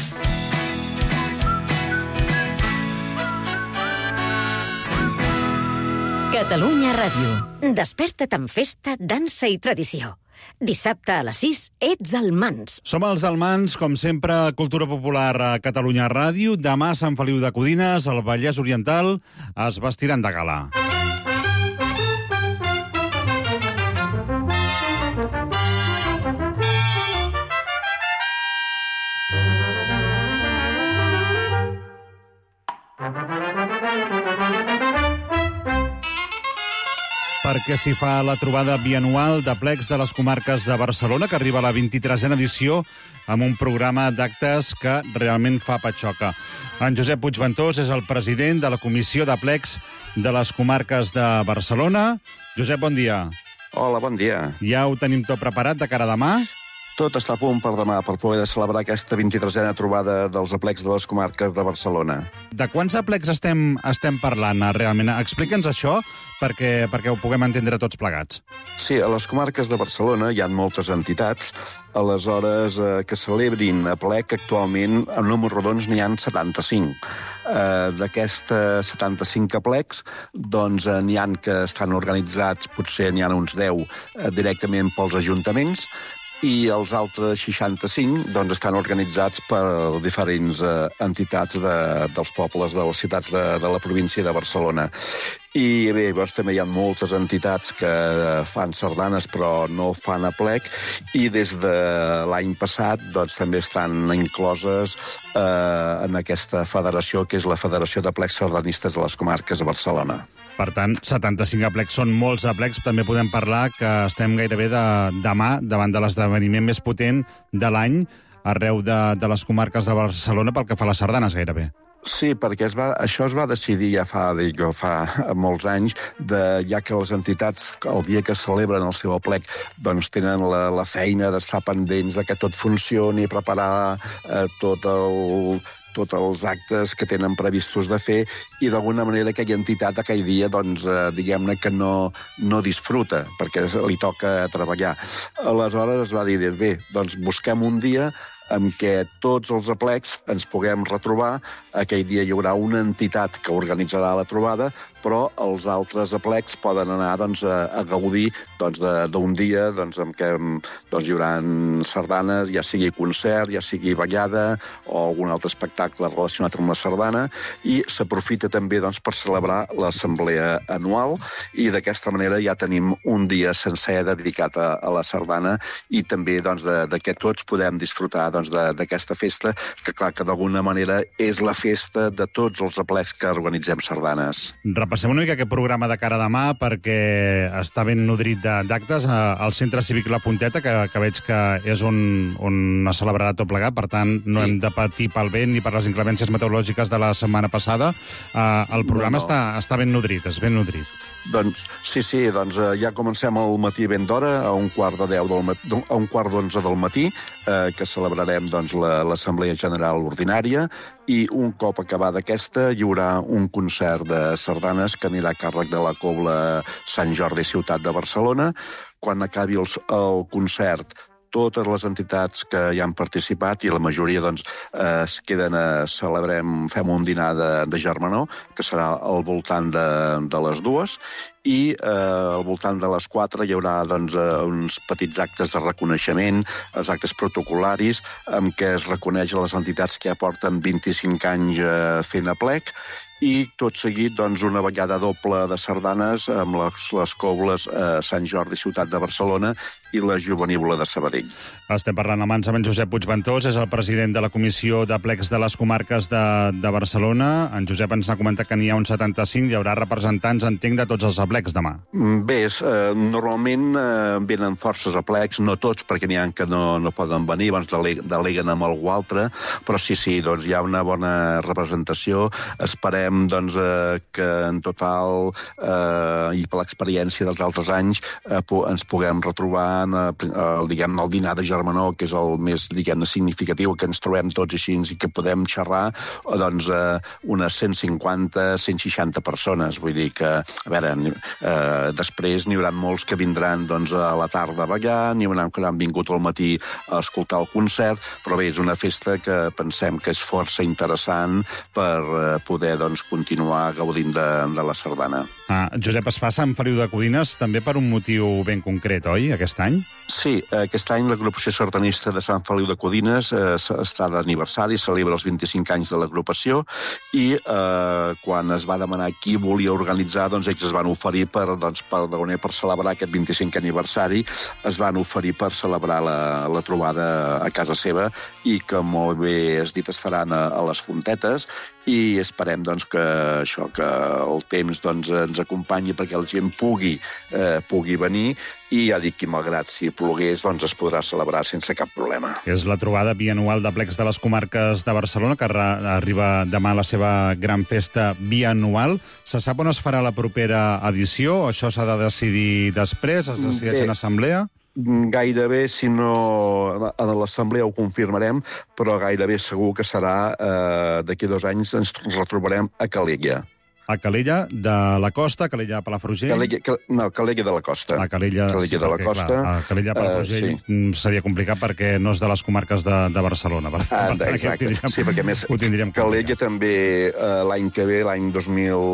Speaker 12: Catalunya Ràdio. Desperta't amb festa, dansa i tradició. Dissabte a les sis, ets al Mans.
Speaker 13: Som els del Mans, com sempre, Cultura Popular a Catalunya Ràdio. Demà a Sant Feliu de Codines, al Vallès Oriental, es vestiran de gala. Perquè s'hi fa la trobada bianual de plecs de les comarques de Barcelona, que arriba a la vint-i-tresena edició, amb un programa d'actes que realment fa patxoca. En Josep Puigventós és el president de la Comissió de Plecs de les Comarques de Barcelona. Josep, bon dia.
Speaker 20: Hola, bon dia.
Speaker 13: Ja ho tenim tot preparat de cara a demà?
Speaker 20: Tot està a punt per demà, per poder celebrar aquesta vint-i-tresena trobada dels aplecs de les comarques de Barcelona.
Speaker 13: De quants aplecs estem, estem parlant, realment? Explica'ns això perquè, perquè ho puguem entendre tots plegats.
Speaker 20: Sí, a les comarques de Barcelona hi ha moltes entitats, aleshores eh, que celebrin aplec actualment, en números rodons n'hi ha setanta-cinc. Eh, D'aquestes setanta-cinc aplecs, doncs eh, n'hi ha que estan organitzats, potser n'hi ha uns deu eh, directament pels ajuntaments, i els altres seixanta-cinc doncs, estan organitzats per diferents eh, entitats de, dels pobles de les ciutats de, de la província de Barcelona. I bé, llavors també hi ha moltes entitats que fan sardanes però no fan aplec, i des de l'any passat doncs, també estan incloses eh, en aquesta federació, que és la Federació d'Aplecs Sardanistes de les Comarques de Barcelona.
Speaker 13: Per tant, setanta-cinc aplecs són molts aplecs. També podem parlar que estem gairebé de demà davant de l'esdeveniment més potent de l'any arreu de, de les comarques de Barcelona pel que fa a les sardanes, gairebé.
Speaker 20: Sí, perquè es va, això es va decidir ja fa, dic, fa molts anys, de, ja que les entitats, el dia que celebren el seu aplec, doncs tenen la, la feina d'estar pendents de que tot funcioni, preparar eh, tot el... tots els actes que tenen previstos de fer, i d'alguna manera aquella entitat aquell dia, doncs, eh, diguem-ne que no, no disfruta, perquè li toca treballar. Aleshores es va dir, bé, doncs busquem un dia en què tots els aplecs ens puguem retrobar. Aquell dia hi haurà una entitat que organitzarà la trobada, però els altres aplecs poden anar doncs, a, a gaudir doncs, d'un dia doncs, en què doncs, hi haurà sardanes, ja sigui concert, ja sigui ballada o algun altre espectacle relacionat amb la sardana, i s'aprofita també doncs, per celebrar l'assemblea anual, i d'aquesta manera ja tenim un dia sencer dedicat a, a la sardana, i també doncs, de, de que tots podem disfrutar doncs, d'aquesta festa, que clar que d'alguna manera és la festa de tots els aplecs que organitzem sardanes.
Speaker 13: Repassem una mica aquest programa de cara a demà, perquè està ben nodrit d'actes al Centre Cívic La Punteta, que, que veig que és on, on es celebrarà tot plegat, per tant no sí. hem de patir pel vent ni per les inclemències meteorològiques de la setmana passada. Uh, el programa no, no. Està, està ben nodrit, és ben nodrit.
Speaker 20: Doncs sí, sí, doncs eh, ja comencem al matí ben d'hora, a un quart de deu del matí, a un quart d'onze del matí, eh, que celebrarem doncs, l'Assemblea General Ordinària, i un cop acabada aquesta hi haurà un concert de sardanes que anirà a càrrec de la Cobla Sant Jordi Ciutat de Barcelona. Quan acabi el, el concert, totes les entitats que hi han participat, i la majoria doncs, eh, es queden a celebrem, fem un dinar de, de germanor, que serà al voltant de, de les dues, i eh, al voltant de les quatre hi haurà doncs, eh, uns petits actes de reconeixement, els actes protocolaris, en què es reconeix a les entitats que ja porten vint-i-cinc anys eh, fent aplec, i tot seguit doncs, una ballada doble de sardanes amb les, les cobles eh, Sant Jordi Ciutat de Barcelona i la Jovenívola de Sabadell.
Speaker 13: Estem parlant abans amb en Josep Puigventós, és el president de la Comissió d'Aplecs de les Comarques de, de Barcelona. En Josep ens ha comentat que n'hi ha uns setanta-cinc, hi haurà representants, entenc, de tots els aplecs demà.
Speaker 20: Bé, eh, normalment eh, venen forces aplecs, no tots, perquè n'hi ha que no, no poden venir, doncs deleguen amb algú altre, però sí, sí, doncs hi ha una bona representació. Esperem doncs, eh, que en total, eh, i per l'experiència dels altres anys, eh, ens puguem retrobar en, el, diguem, el dinar de germanor, que és el més diguem, significatiu, que ens trobem tots així i que podem xerrar, doncs, eh, unes cent cinquanta, cent seixanta persones. Vull dir que, a veure, eh, després n'hi haurà molts que vindran doncs, a la tarda a ballar, n'hi haurà que han vingut al matí a escoltar el concert, però bé, és una festa que pensem que és força interessant per eh, poder doncs, continuar gaudint de, de la sardana.
Speaker 13: Ah, Josep, es fa Sant Feliu de Codines també per un motiu ben concret, oi, aquest any?
Speaker 20: Sí, aquest any l'agrupació sardanista de Sant Feliu de Codines eh, està d'aniversari, celebra els vint-i-cinc anys de l'agrupació, i eh, quan es va demanar qui volia organitzar, doncs ells es van oferir per, doncs, per, per celebrar aquest vint-i-cinquè aniversari, es van oferir per celebrar la, la trobada a casa seva, i que molt bé has dit es faran a, a les Fontetes, i esperem doncs, que això, que el temps doncs, ens acompanyi perquè la gent pugui, eh, pugui venir, i ja dic que malgrat si plogués doncs es podrà celebrar sense cap problema.
Speaker 13: És la trobada bianual d'aplecs de les comarques de Barcelona, que arriba demà a la seva gran festa bianual. Se sap on es farà la propera edició? Això s'ha de decidir després? Es decideix en assemblea?
Speaker 20: Gairebé, si no a l'assemblea ho confirmarem, però gairebé segur que serà eh, d'aquí dos anys ens retrobarem a Calella.
Speaker 13: A Calella de la Costa, Calella de Palafrugell?
Speaker 20: Calella, cal, no, Calella de la Costa.
Speaker 13: A Calella,
Speaker 20: Calella
Speaker 13: sí,
Speaker 20: de la
Speaker 13: perquè,
Speaker 20: Costa.
Speaker 13: Clar, a Calella de Palafrugell uh, sí. seria complicat perquè no és de les comarques de, de Barcelona. Per,
Speaker 20: ah,
Speaker 13: per tant,
Speaker 20: exacte,
Speaker 13: tindríem,
Speaker 20: sí, perquè més
Speaker 13: Calella
Speaker 20: complicat. També uh, l'any que ve, l'any dos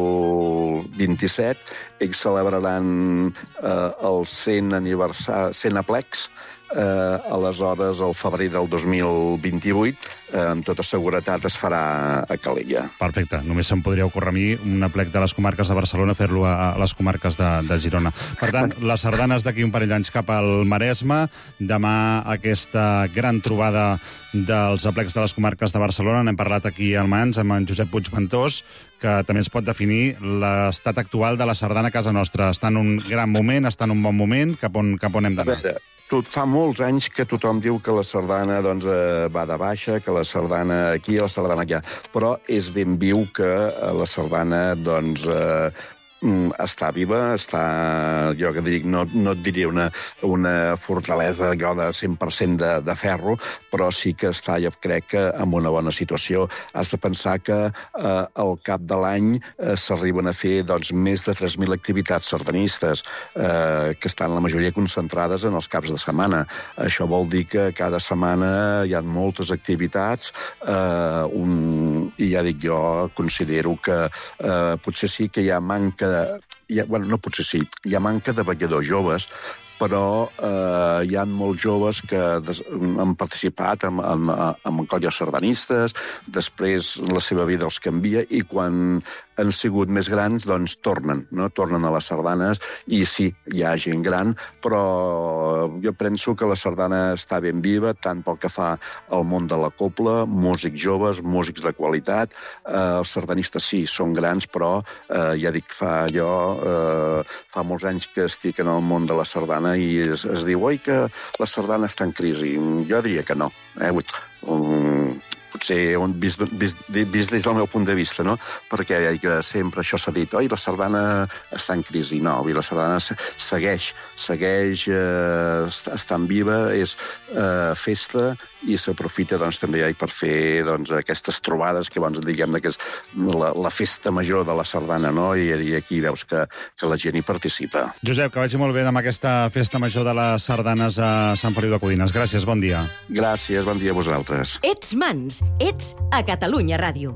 Speaker 20: mil vint-i-set, ells celebraran uh, el cent aniversari, cent aplecs, eh, aleshores, al febrer del dos mil vint-i-vuit, eh, amb tota seguretat es farà a Calella.
Speaker 13: Perfecte. Només se'm podria ocórrer a mi un aplec de les comarques de Barcelona fer-lo a, a les comarques de, de Girona. Per tant, les sardanes d'aquí un parell d'anys cap al Maresme, demà aquesta gran trobada dels aplecs de les comarques de Barcelona. N'hem parlat aquí al Mans amb en Josep Puigventós, que també ens pot definir l'estat actual de la sardana a casa nostra. Està en un gran moment, està en un bon moment, cap on, cap on hem d'anar?
Speaker 20: A veure, tot fa molts anys que tothom diu que la sardana doncs, eh, va de baixa, que la sardana aquí, la sardana allà, però és ben viu que eh, la sardana doncs, eh, està viva, està, jo que dic, no, no et diria una, una fortalesa allò de cent per cent de, de ferro, però sí que està, jo crec, que en una bona situació. Has de pensar que eh, al cap de l'any eh, s'arriben a fer doncs, més de tres mil activitats sardanistes, eh, que estan la majoria concentrades en els caps de setmana. Això vol dir que cada setmana hi ha moltes activitats, eh, un, i ja dic, jo considero que eh, potser sí que hi ha manca Hi ha, bueno, no potser sí, hi ha manca de balladors joves, però eh, hi ha molts joves que des, han participat en, en, en colles sardanistes, després la seva vida els canvia i quan han sigut més grans, doncs tornen, no? Tornen a les sardanes i sí, hi ha gent gran, però jo penso que la sardana està ben viva, tant pel que fa al món de la cobla, músics joves, músics de qualitat. Eh, els sardanistes sí, són grans, però eh, ja dic, fa jo, eh, fa molts anys que estic en el món de la sardana i es, es diu, oi, que la sardana està en crisi. Jo diria que no. Eh? Um, potser vist, vist, vist des del meu punt de vista, no? Perquè sempre això s'ha dit, oi, la sardana està en crisi. No, la sardana segueix, segueix eh, estant viva, és eh, festa i s'aprofita doncs, també per fer doncs, aquestes trobades que abans diguem que és la, la festa major de la sardana, no? I, i aquí veus que, que la gent hi participa.
Speaker 13: Josep, que vagi molt bé amb aquesta festa major de les sardanes a Sant Feliu de Codines. Gràcies, bon dia.
Speaker 20: Gràcies, bon dia a vosaltres.
Speaker 12: Ets Mans, ets a Catalunya Ràdio.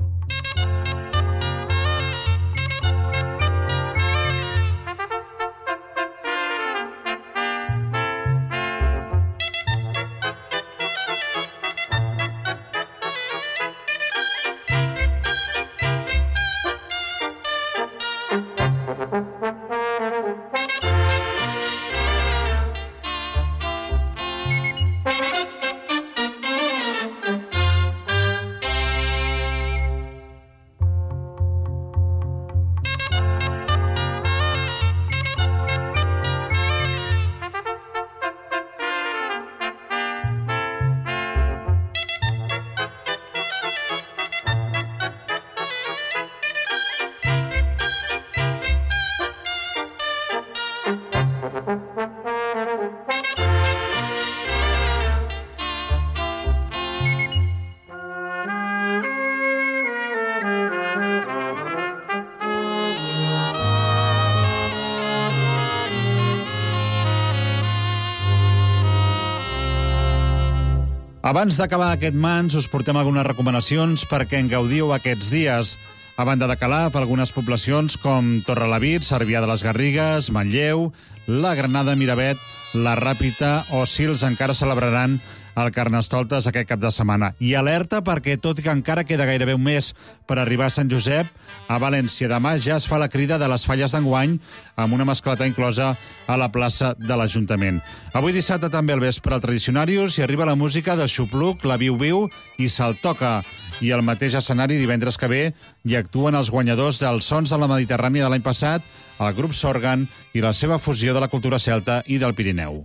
Speaker 13: Abans d'acabar aquest Mans, us portem algunes recomanacions perquè en gaudiu aquests dies. A banda de Calaf, algunes poblacions com Torrelavit, Cervià de les Garrigues, Manlleu, la Granada, Miravet, la Ràpita o Sils encara celebraran el Carnestoltes aquest cap de setmana. I alerta perquè, tot i que encara queda gairebé un mes per arribar a Sant Josep, a València demà ja es fa la crida de les falles d'enguany amb una mascleta inclosa a la plaça de l'Ajuntament. Avui dissabte també al vespre al Tradicionarius i arriba la música de Xupluc, la Viu Viu i Se'l Toca. I al mateix escenari divendres que ve hi actuen els guanyadors dels Sons de la Mediterrània de l'any passat, el grup Sorgan i la seva fusió de la cultura celta i del Pirineu.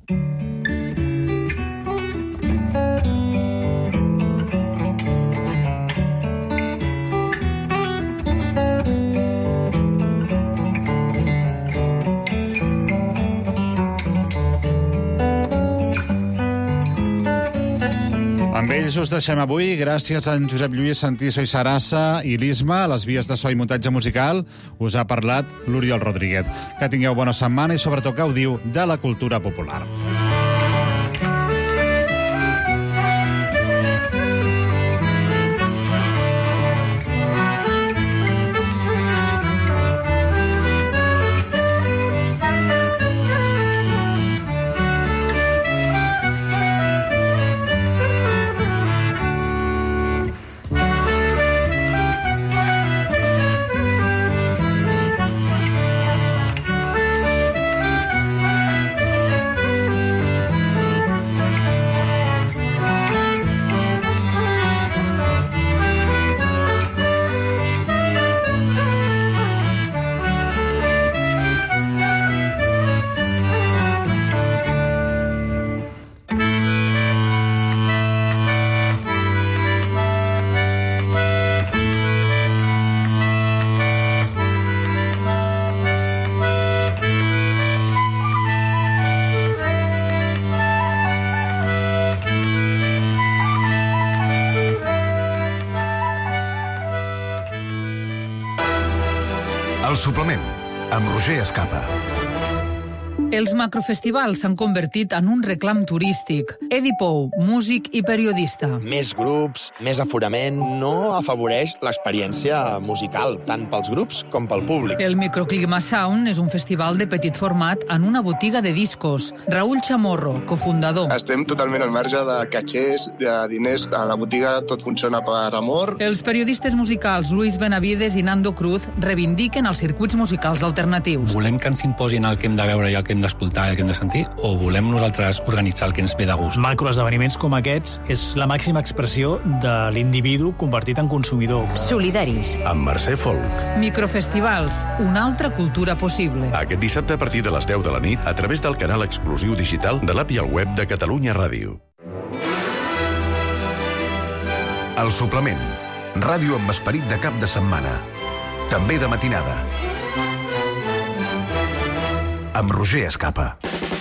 Speaker 13: Amb ells us deixem avui. Gràcies a en Josep Lluís, Santí, Soy Sarassa i l'Isma. A les vies de so i muntatge musical us ha parlat l'Oriol Rodríguez. Que tingueu bona setmana i sobretot gaudiu de la cultura popular.
Speaker 1: El suplement, amb Roger Escapa.
Speaker 21: Els macrofestivals s'han convertit en un reclam turístic. Edi Pou, músic i periodista.
Speaker 22: Més grups, més aforament, no afavoreix l'experiència musical, tant pels grups com pel públic.
Speaker 21: El Microclima Sound és un festival de petit format en una botiga de discos. Raúl Chamorro, cofundador.
Speaker 23: Estem totalment al marge de catxers, de diners. A la botiga tot funciona per amor.
Speaker 21: Els periodistes musicals Luis Benavides i Nando Cruz reivindiquen els circuits musicals alternatius.
Speaker 24: Volem que ens imposin el que hem de veure i el que hem d'escoltar i el que hem de sentir, o volem nosaltres organitzar el que ens ve de gust?
Speaker 25: Macroesdeveniments com aquests és la màxima expressió de l'individu convertit en consumidor.
Speaker 12: Solidaris.
Speaker 1: Amb Mercè Folk.
Speaker 21: Microfestivals, una altra cultura possible.
Speaker 1: Aquest dissabte a partir de les deu de la nit a través del canal exclusiu digital de l'app i el web de Catalunya Ràdio. El suplement. Ràdio amb esperit de cap de setmana. També de matinada. Amb Roger Escapa.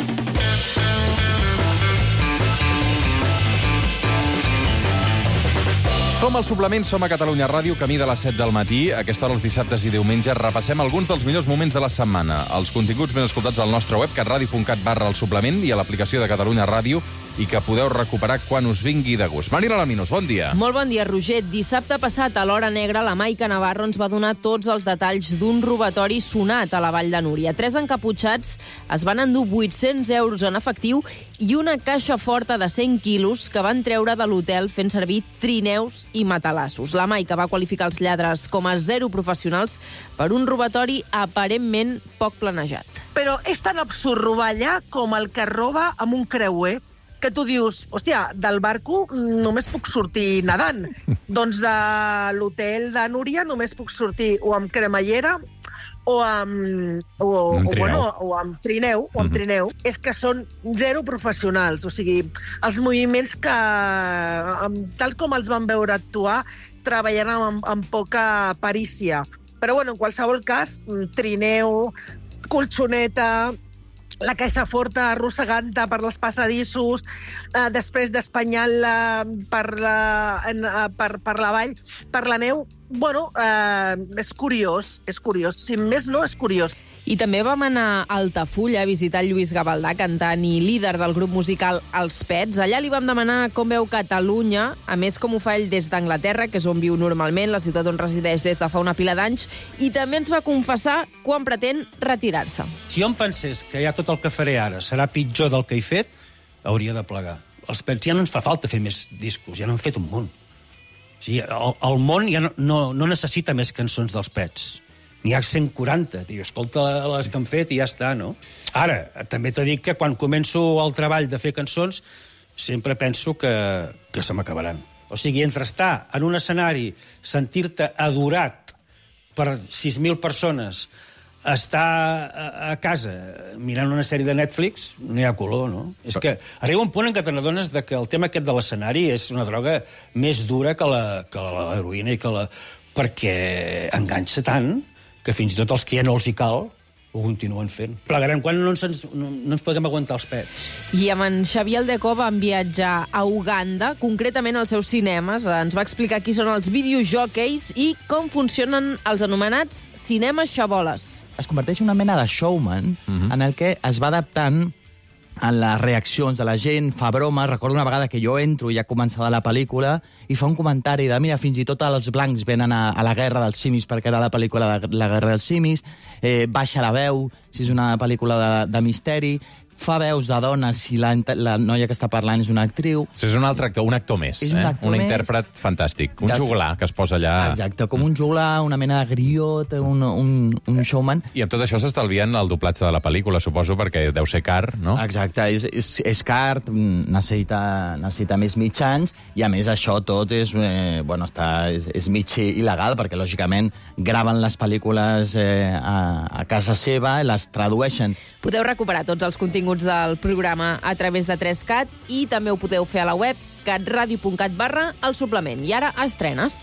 Speaker 2: Som al suplement, som a Catalunya Ràdio, camí de les set del matí. A aquesta hora, els dissabtes i diumenges, repassem alguns dels millors moments de la setmana. Els continguts ben escoltats al nostre web, catradio.cat barra el suplement, i a l'aplicació de Catalunya Ràdio, i que podeu recuperar quan us vingui de gust. Marina Laminos, bon dia.
Speaker 26: Molt bon dia, Roger. Dissabte passat, a l'Hora Negra, la Maica Navarro ens va donar tots els detalls d'un robatori sonat a la Vall de Núria. Tres encaputxats es van endur vuit-cents euros en efectiu i una caixa forta de cent quilos que van treure de l'hotel fent servir trineus i matalassos. La Maica va qualificar els lladres com a zero professionals per un robatori aparentment poc planejat.
Speaker 27: Però és tan absurd robar allà com el que roba amb un creuer, que tu dius, hòstia, del barco només puc sortir nedant. Doncs de l'hotel de Núria només puc sortir o amb cremallera o amb, o, o, bueno, o amb trineu, o amb mm-hmm. trineu. És que són zero professionals. O sigui, els moviments que, tal com els van veure actuar, treballaran amb, amb poca perícia. Però, bueno, en qualsevol cas, trineu, colxoneta, la caixa forta arrossegant-te per les passadissos, eh, després d'espanyar-la per, la, en, per, per la vall, per la neu. Bueno, eh, és curiós, és curiós. Si més no, és curiós.
Speaker 26: I també vam anar a Altafulla a visitar Lluís Gavaldà, cantant i líder del grup musical Els Pets. Allà li vam demanar com veu Catalunya, a més com ho fa ell des d'Anglaterra, que és on viu normalment, la ciutat on resideix des de fa una pila d'anys, i també ens va confessar quan pretén retirar-se.
Speaker 28: Si jo em pensés que ja tot el que faré ara serà pitjor del que he fet, hauria de plegar. Els Pets ja no ens fa falta fer més discos, ja n'han fet un munt. O sigui, el, el món ja no, no, no necessita més cançons dels Pets. N'hi ha cent quaranta, tio, escolta les que han fet i ja està, no? Ara, també t'he dit que quan començo el treball de fer cançons sempre penso que, que se m'acabaran. O sigui, entre estar en un escenari, sentir-te adorat per sis mil persones, estar a, a casa mirant una sèrie de Netflix, no hi ha color, no? És que arriba un punt en què te n'adones que el tema aquest de l'escenari és una droga més dura que la, que l'heroïna i que la... perquè enganxa tant que fins i tot els que ja no els hi cal ho continuen fent. Plegarem quan no ens, no, no ens podem aguantar els pets.
Speaker 26: I amb en Xavier Aldecó vam viatjar a Uganda, concretament als seus cinemes. Ens va explicar qui són els videojockeys i com funcionen els anomenats cinemes xaboles.
Speaker 29: Es converteix en una mena de showman mm-hmm. en el que es va adaptant a les reaccions de la gent, fa bromes. Recordo una vegada que jo entro i ja començada la pel·lícula i fa un comentari de, mira, fins i tot els blancs venen a, a la Guerra dels Simis, perquè era la pel·lícula de la Guerra dels Simis, eh, baixa la veu, si és una pel·lícula de, de misteri, fa veus de dones si la, la noia que està parlant és una actriu.
Speaker 2: És un altre actor, un actor més.
Speaker 29: És un actor
Speaker 2: eh? Un
Speaker 29: més.
Speaker 2: intèrpret fantàstic. Un de... juglar que es posa allà...
Speaker 29: Exacte, com un juglar, una mena de griot, un, un, un showman.
Speaker 2: I amb tot això s'estalvien el doblatge de la pel·lícula, suposo, perquè deu ser car, no?
Speaker 29: Exacte, és, és, és car, necessita, necessita més mitjans, i a més això tot és, eh, bueno, està, és, és mig il·legal, perquè lògicament graven les pel·lícules eh, a, a casa seva, les tradueixen.
Speaker 26: Podeu recuperar tots els continguts del programa a través de tres cat i també ho podeu fer a la web catradio.cat barra el suplement. I ara, estrenes.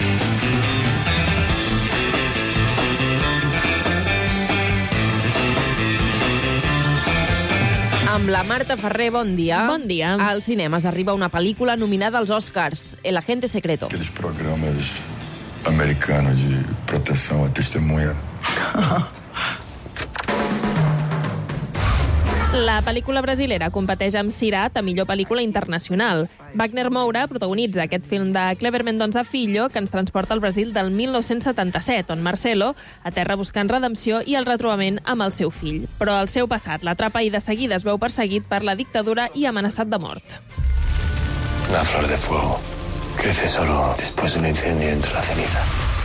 Speaker 26: Amb la Marta Ferrer, bon dia.
Speaker 30: Bon dia.
Speaker 26: Als cinemes arriba una pel·lícula nominada als Oscars, El agente secreto.
Speaker 31: Aqueles programas americanos de proteção à testemunha
Speaker 3: La pel·lícula brasilera competeix amb Sirat a millor pel·lícula internacional. Wagner Moura protagonitza aquest film de Cleber Mendonça Filho que ens transporta al Brasil del mil nou-cents setanta-set, on Marcelo aterra buscant redempció i el retrobament amb el seu fill. Però el seu passat l'atrapa i de seguida es veu perseguit per la dictadura i amenaçat de mort.
Speaker 4: Una flor de fuego crece solo después de un incendio entre la ceniza.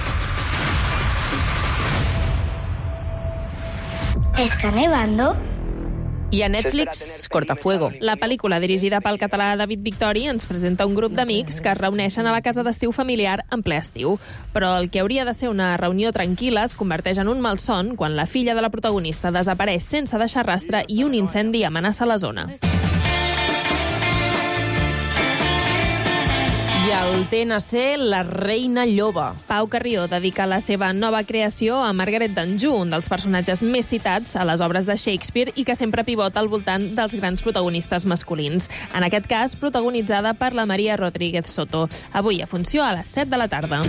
Speaker 3: ¿Está nevando? I a Netflix, Cortafuego. La pel·lícula dirigida pel català David Victori ens presenta un grup d'amics que es reuneixen a la casa d'estiu familiar en ple estiu. Però el que hauria de ser una reunió tranquil·la es converteix en un malson quan la filla de la protagonista desapareix sense deixar rastre i un incendi amenaça la zona. I al T N C, La reina lloba. Pau Carrió dedica la seva nova creació a Margaret d'Anjou, un dels personatges més citats a les obres de Shakespeare i que sempre pivota al voltant dels grans protagonistes masculins. En aquest cas, protagonitzada per la Maria Rodríguez Soto. Avui a funció a les set de la tarda.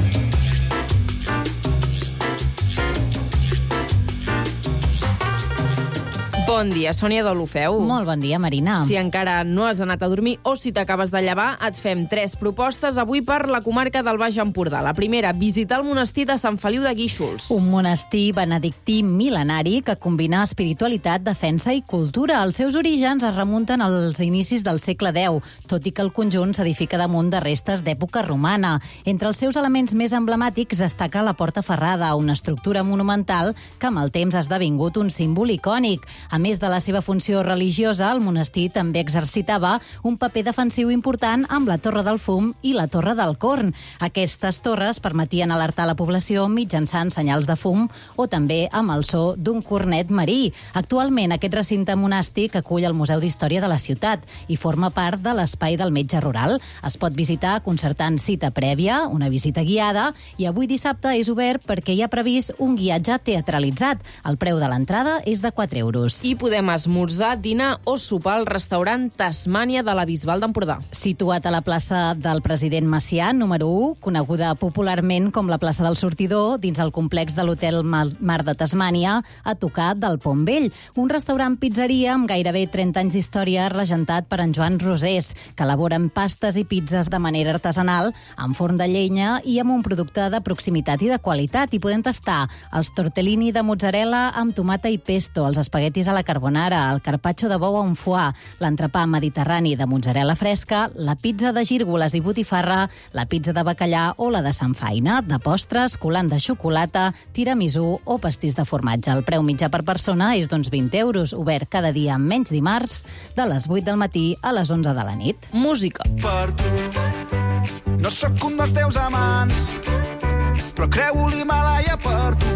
Speaker 3: Bon dia, Sònia Deulofeu.
Speaker 5: Molt bon dia, Marina.
Speaker 3: Si encara no has anat a dormir o si t'acabes de llevar, et fem tres propostes avui per la comarca del Baix Empordà. La primera, visitar el monestir de Sant Feliu de Guíxols.
Speaker 5: Un monestir benedictí mil·lenari que combina espiritualitat, defensa i cultura. Els seus orígens es remunten als inicis del segle deu, tot i que el conjunt s'edifica damunt de restes d'època romana. Entre els seus elements més emblemàtics destaca la porta ferrada, una estructura monumental que amb el temps ha esdevingut un símbol icònic. A més de la seva funció religiosa, el monestir també exercitava un paper defensiu important amb la Torre del Fum i la Torre del Corn. Aquestes torres permetien alertar la població mitjançant senyals de fum o també amb el so d'un cornet marí. Actualment, aquest recinte monàstic acull el Museu d'Història de la ciutat i forma part de l'espai del metge rural. Es pot visitar concertant cita prèvia, una visita guiada, i avui dissabte és obert perquè hi ha previst un guiatge teatralitzat. El preu de l'entrada és de quatre euros.
Speaker 3: I podem esmorzar, dinar o sopar al restaurant Tasmània de la Bisbal d'Empordà.
Speaker 5: Situat a la plaça del President Macià, número u, coneguda popularment com la plaça del Sortidor, dins el complex de l'Hotel Mar de Tasmània, a tocar del Pont Vell. Un restaurant pizzeria amb gairebé trenta anys d'història regentat per en Joan Rosés, que elaboren pastes i pizzas de manera artesanal, amb forn de llenya i amb un producte de proximitat i de qualitat. I podem tastar els tortellini de mozzarella amb tomata i pesto, els espaguetis a la carbonara, el carpaccio de bou amb foie, l'entrepà mediterrani de mozzarella fresca, la pizza de gírgoles i botifarra, la pizza de bacallà o la de samfaina, de postres, coulant de xocolata, tiramisú o pastís de formatge. El preu mitjà per persona és d'uns vint euros, obert cada dia menys dimarts, de les vuit del matí a les onze de la nit.
Speaker 3: Música.
Speaker 6: Per tu, no sóc un dels teus amants, però creu l'Himalaya per tu.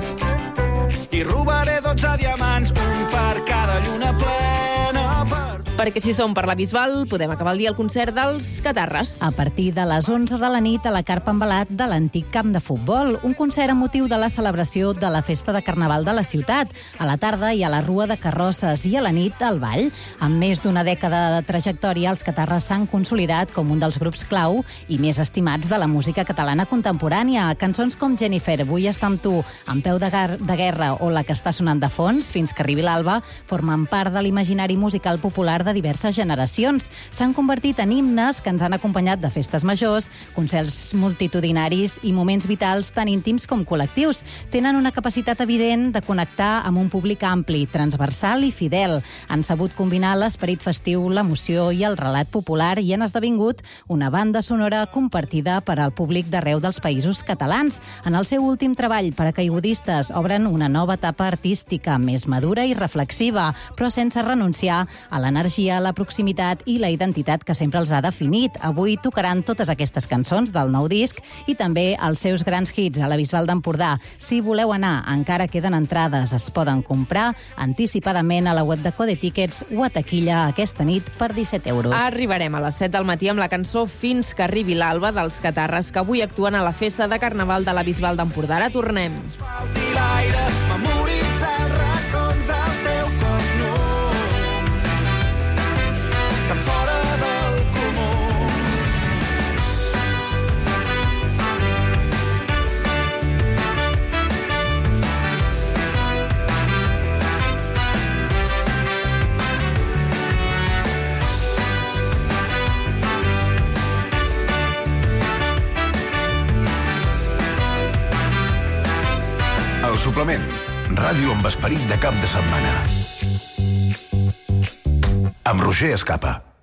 Speaker 6: I robaré dotze diamants, un per cada lluna plena per tu.
Speaker 3: Perquè si som per la Bisbal, podem acabar el dia al concert dels Catarres.
Speaker 5: A partir de les onze de la nit a la carpa embalat de l'antic camp de futbol. Un concert amb motiu de la celebració de la festa de Carnaval de la ciutat. A la tarda hi ha la rua de carrosses i a la nit el ball. Amb més d'una dècada de trajectòria, els Catarres s'han consolidat com un dels grups clau i més estimats de la música catalana contemporània. Cançons com Jennifer, Vull estar amb tu, En peu de, gar de guerra o la que està sonant de fons, Fins que arribi l'alba, formen part de l'imaginari musical popular de diverses generacions. S'han convertit en himnes que ens han acompanyat de festes majors, concerts multitudinaris i moments vitals tan íntims com col·lectius. Tenen una capacitat evident de connectar amb un públic ampli, transversal i fidel. Han sabut combinar l'esperit festiu, l'emoció i el relat popular i han esdevingut una banda sonora compartida per al públic d'arreu dels països catalans. En el seu últim treball, Paracaigudistes, obren una nova etapa artística més madura i reflexiva, però sense renunciar a l'energia, la proximitat i la identitat que sempre els ha definit. Avui tocaran totes aquestes cançons del nou disc i també els seus grans hits a la Bisbal d'Empordà. Si voleu anar, encara queden entrades. Es poden comprar anticipadament a la web de Code Tickets o a taquilla aquesta nit per disset euros.
Speaker 3: Arribarem a les set del matí amb la cançó Fins que arribi l'alba dels Catarres, que avui actuen a la festa de Carnaval de la Bisbal d'Empordà. Ara tornem.
Speaker 6: L'aire, memoritza els racons del teu cos nu, tan fora del comú.
Speaker 1: Suplement. Ràdio amb esperit de cap de setmana. Amb Roger Escapa.